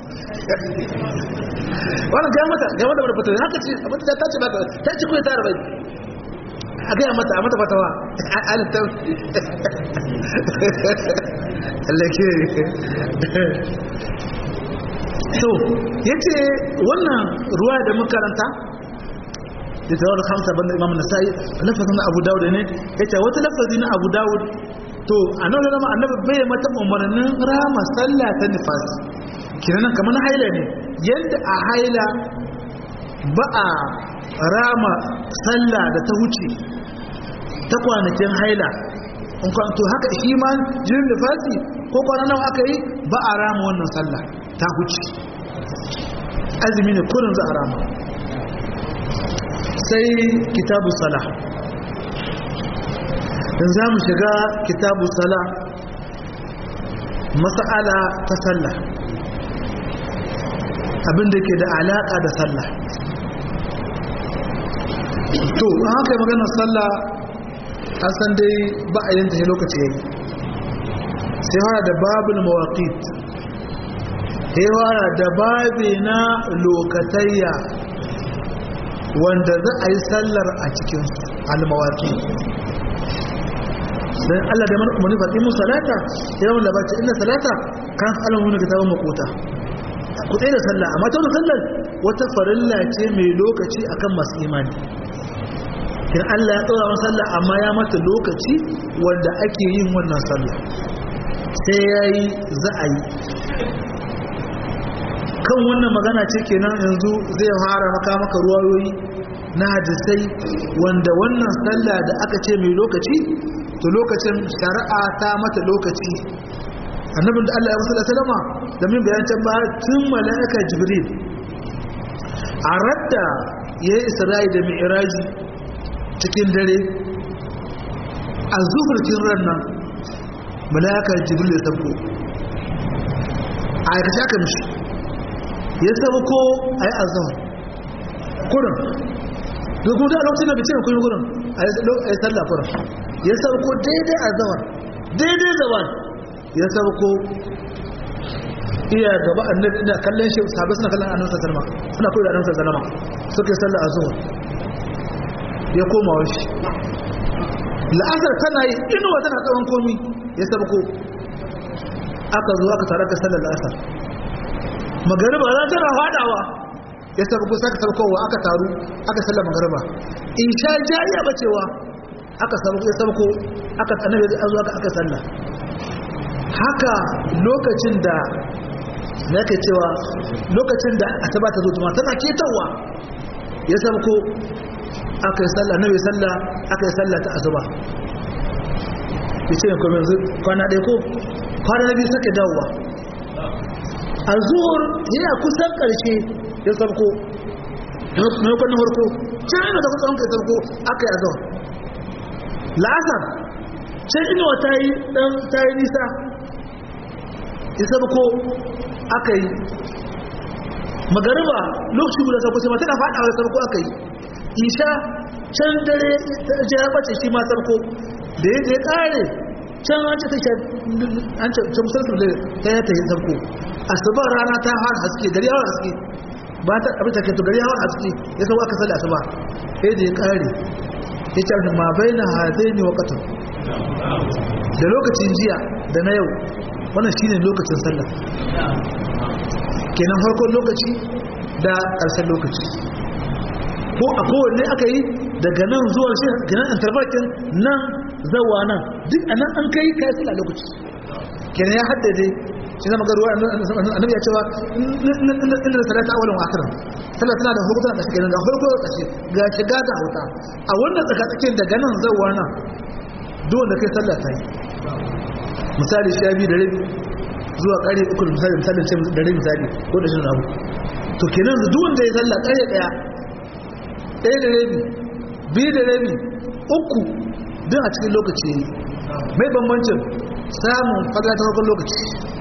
S1: wannan gaya mata gaya mata wadda fata haka ce abin da ta ce ba ta ce kuwa ta rabai a gaya mata a mata fatawa a alitar allake so ya ce wannan ruwa da makaranta da tawar hamsa banda imam nasa'i lafazin abu dawud ne ya ce wata lafazi na abu dawud to a nan zama annabi bai mata umarnin rama sallah ta nifas kinanan kamar na haila ne yadda a haila ba a rama sallah da ta wuce ta kwanakin haila to haka shi ma jirin nifasi ko kwana nawa aka yi ba a rama wannan sallah ta wuce azumi ne kurin za a rama sai kitabu sala in za mu shiga kitabu sala mas'ala ta sallah abinda ke da alaka da sallah to an haka yi maganar sallah an san dai ba a yin ta lokaci yayi sai fara da babul mawaqit sai fara da babi na lokatayya wanda za a yi sallar a cikin al-mawaqit dan Allah da umarni fa qimu salata yawan da bace inna salata kan alamu ne kitabun makota ku tsaye da sallah amma ta sallar wata farilla ce mai lokaci akan masu imani kin Allah ya tsora masa sallah amma ya mata lokaci wanda ake yin wannan sallah sai yayi za a yi kan wannan magana ce kenan yanzu zai fara maka maka ruwayoyi na hadisai wanda wannan sallah da aka ce mai lokaci to lokacin shari'a ta mata lokaci annabin da Allah ya wasu sallama da min bayancin ba tun mala'ika jibril a radda ya yi isra'i da mi'raji cikin dare a zuhurkin rannan mala'ika jibril ya sabko a aikace aka mishi ya sabko a yi azahar kurin da kuma da lokacin da bicin kuyin kurin a yi sallah kurin ya sauko daidai a zawar daidai zawar ya sauko iya gaba annabi ina kallon shi sahabbai suna kallon annabi sallama suna koyi da annabi sallama suka yi sallah azhar ya koma washi la'asar tana yi inuwa tana tsawon komi ya sauko aka zo aka tare da sallar la'asar magariba za tana fadawa ya sauko saka saukowa aka taru aka sallar magariba in sha jariya bacewa aka samu ya sauko aka annabi ya zo aka sallah haka lokacin da nake cewa lokacin da asaba ta zo tuma tana ketawa ya sauko aka yi sallah annabi sallah aka yi sallah ta asuba yace ko yanzu kwana dai ko kwana nabi sake dawowa azhur yana kusan karshe ya sauko ne ko na farko sai da kusan kai sauko aka yi azhur la'asar sai inuwa ta yi ɗan ta yi nisa isa ba ko aka yi magariba lokaci guda sarko sai mata na faɗawa sarko aka yi isha can dare ya ɓace shi ma sarko da ya ya ƙare can an ce ta an ce ta musamman da ta yi ta yi sarko asubar rana ta har haske gari hawa haske ba ta abin ta ke to gari hawa haske ya sau aka sali asuba sai da ya ƙare ya ce ma bai na hadai ne wakatan da lokacin jiya da na yau wannan shi ne lokacin sallah kenan farkon lokaci da ƙarshen lokaci ko a kowanne aka yi daga nan zuwa shi kenan intervalkin nan zawa nan duk a nan an kai kayan sallah lokaci kenan ya haddade shi zama garuwa annabi ya cewa inda salata awalin akiran sallah tana da hukuta da shi ga farko da ƙarshe ga shiga da huta a wannan tsakatsakin daga nan zawa nan duk wanda kai sallah ta yi misali sha biyu da rabi zuwa ƙarfe uku da misali misali ce da rabi misali ko da shi na abu to kenan duk wanda ya sallah ƙarfe ɗaya ɗaya da rabi biyu da rabi uku duk a cikin lokaci yayi mai bambancin samun fadla ta farkon lokaci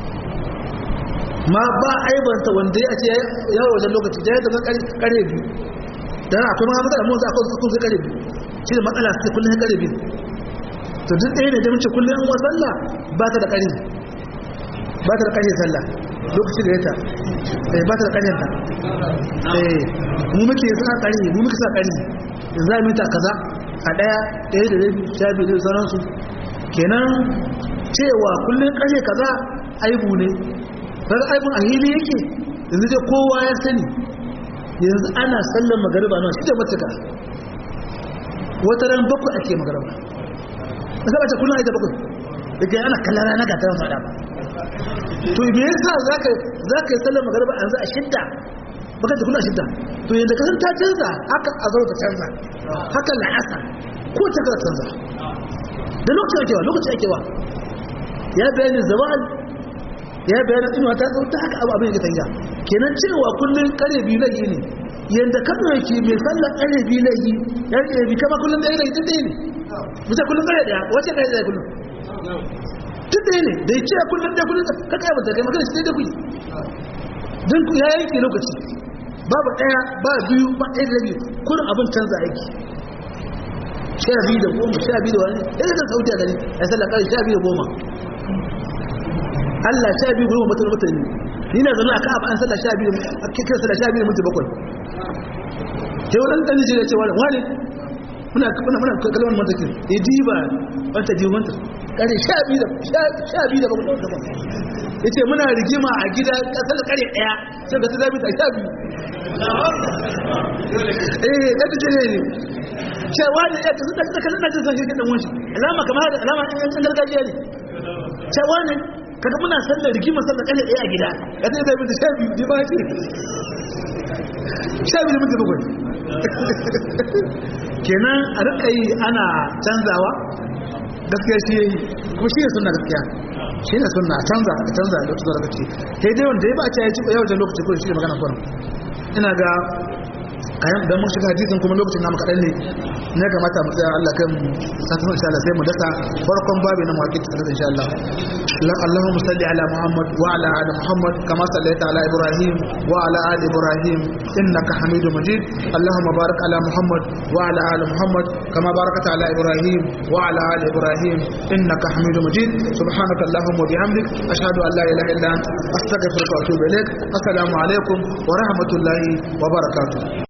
S1: ma ba aibanta wanda ya ce ya wajen lokaci da ya zama kare biyu dan akwai ma matsala mun za ka kun sai kare biyu shi da matsala sai kullun kare biyu to duk ɗaya ne da mun ce kullun an wa sallah ba ta da kare ba ta da kare sallah lokaci da yata eh ba ta da kare ta eh mu muke sa kare mu muke sa kare za mu ta kaza a daya ɗaya da rabi sha biyu da sauransu kenan cewa kullun kare kaza aibu ne kaga aibun a hili yake yanzu dai kowa ya sani yanzu ana sallar magariba nan shi da matuka wata ran bakwai ake magariba a saba ce kullum ake bakwai da ke ana kallon rana ga tarin fada ba to me yasa za ka yi sallar magariba a yanzu a shidda baka da kullum a shidda to yadda kasan ta canza haka a zaro ta canza haka la'asa ko ta kara canza da lokacin akewa lokacin akewa ya bayani zawal ya bayanin inuwa ta zo ta haka abu abin da tanga kenan cewa kullun kare biyu lagi ne yanda ka yake mai sallar kare biyu lagi ya ke bi kama kullun da yake dai ne bisa kullun kare daya wace kare daya kullun duk dai ne dai ce kullun da kullun ka kai mata kai magana sai da kuyi dan ku ya yake lokaci babu daya ba biyu ba ɗaya da biyu kullun abin canza aiki sha biyu da goma sha biyu da wani ɗaya da sauti a gari ya sallar kare sha biyu da goma Allah sha biyu goma mutum mutane ni na zama aka abu an sallah sha biyu a kikin sallah sha biyu da mutum bakwai ke wani ɗan jira ce wani wani muna muna muna kalmar mantakin ya diba wanta diba manta kare sha biyu da sha biyu da bakwai da bakwai ya ce muna rigima a gida kasar kare ɗaya sai ka zabi ta sha biyu eh ɗan jira ne cewa ne ya kasu ɗan kasar ɗan jira sai ɗan wani alama kamar alama ɗan gargajiya ne cewa ne kaga muna sallar rigimar sallar kalle ɗaya a gida ya zai zai mutu sha biyu ne ba ce sha biyu mutu bakwai kenan a rika yi ana canzawa gaskiya shi yayi kuma shi ne sunna gaskiya shi ne sunna canza a canza da lokacin da lokaci sai dai wanda ya ba ce ya ci yau da lokaci ko shi ne magana kwanan ina ga kayan dan mun shiga hadisin kuma lokacin namu kadan ne ne kamata mu tsaya Allah kan sanin insha Allah sai mu dasa farkon babu na muwaqqit sai insha Allah Allahumma salli ala Muhammad wa ala ali Muhammad kama sallaita ala Ibrahim wa ala ali Ibrahim innaka Hamidum Majid Allahumma barik ala Muhammad wa ala ali Muhammad kama barakta ala Ibrahim wa ala ali Ibrahim innaka Hamidum Majid subhanaka Allahumma wa bihamdik ashhadu an la ilaha illa anta astaghfiruka wa atubu ilaik assalamu alaikum wa rahmatullahi wa barakatuh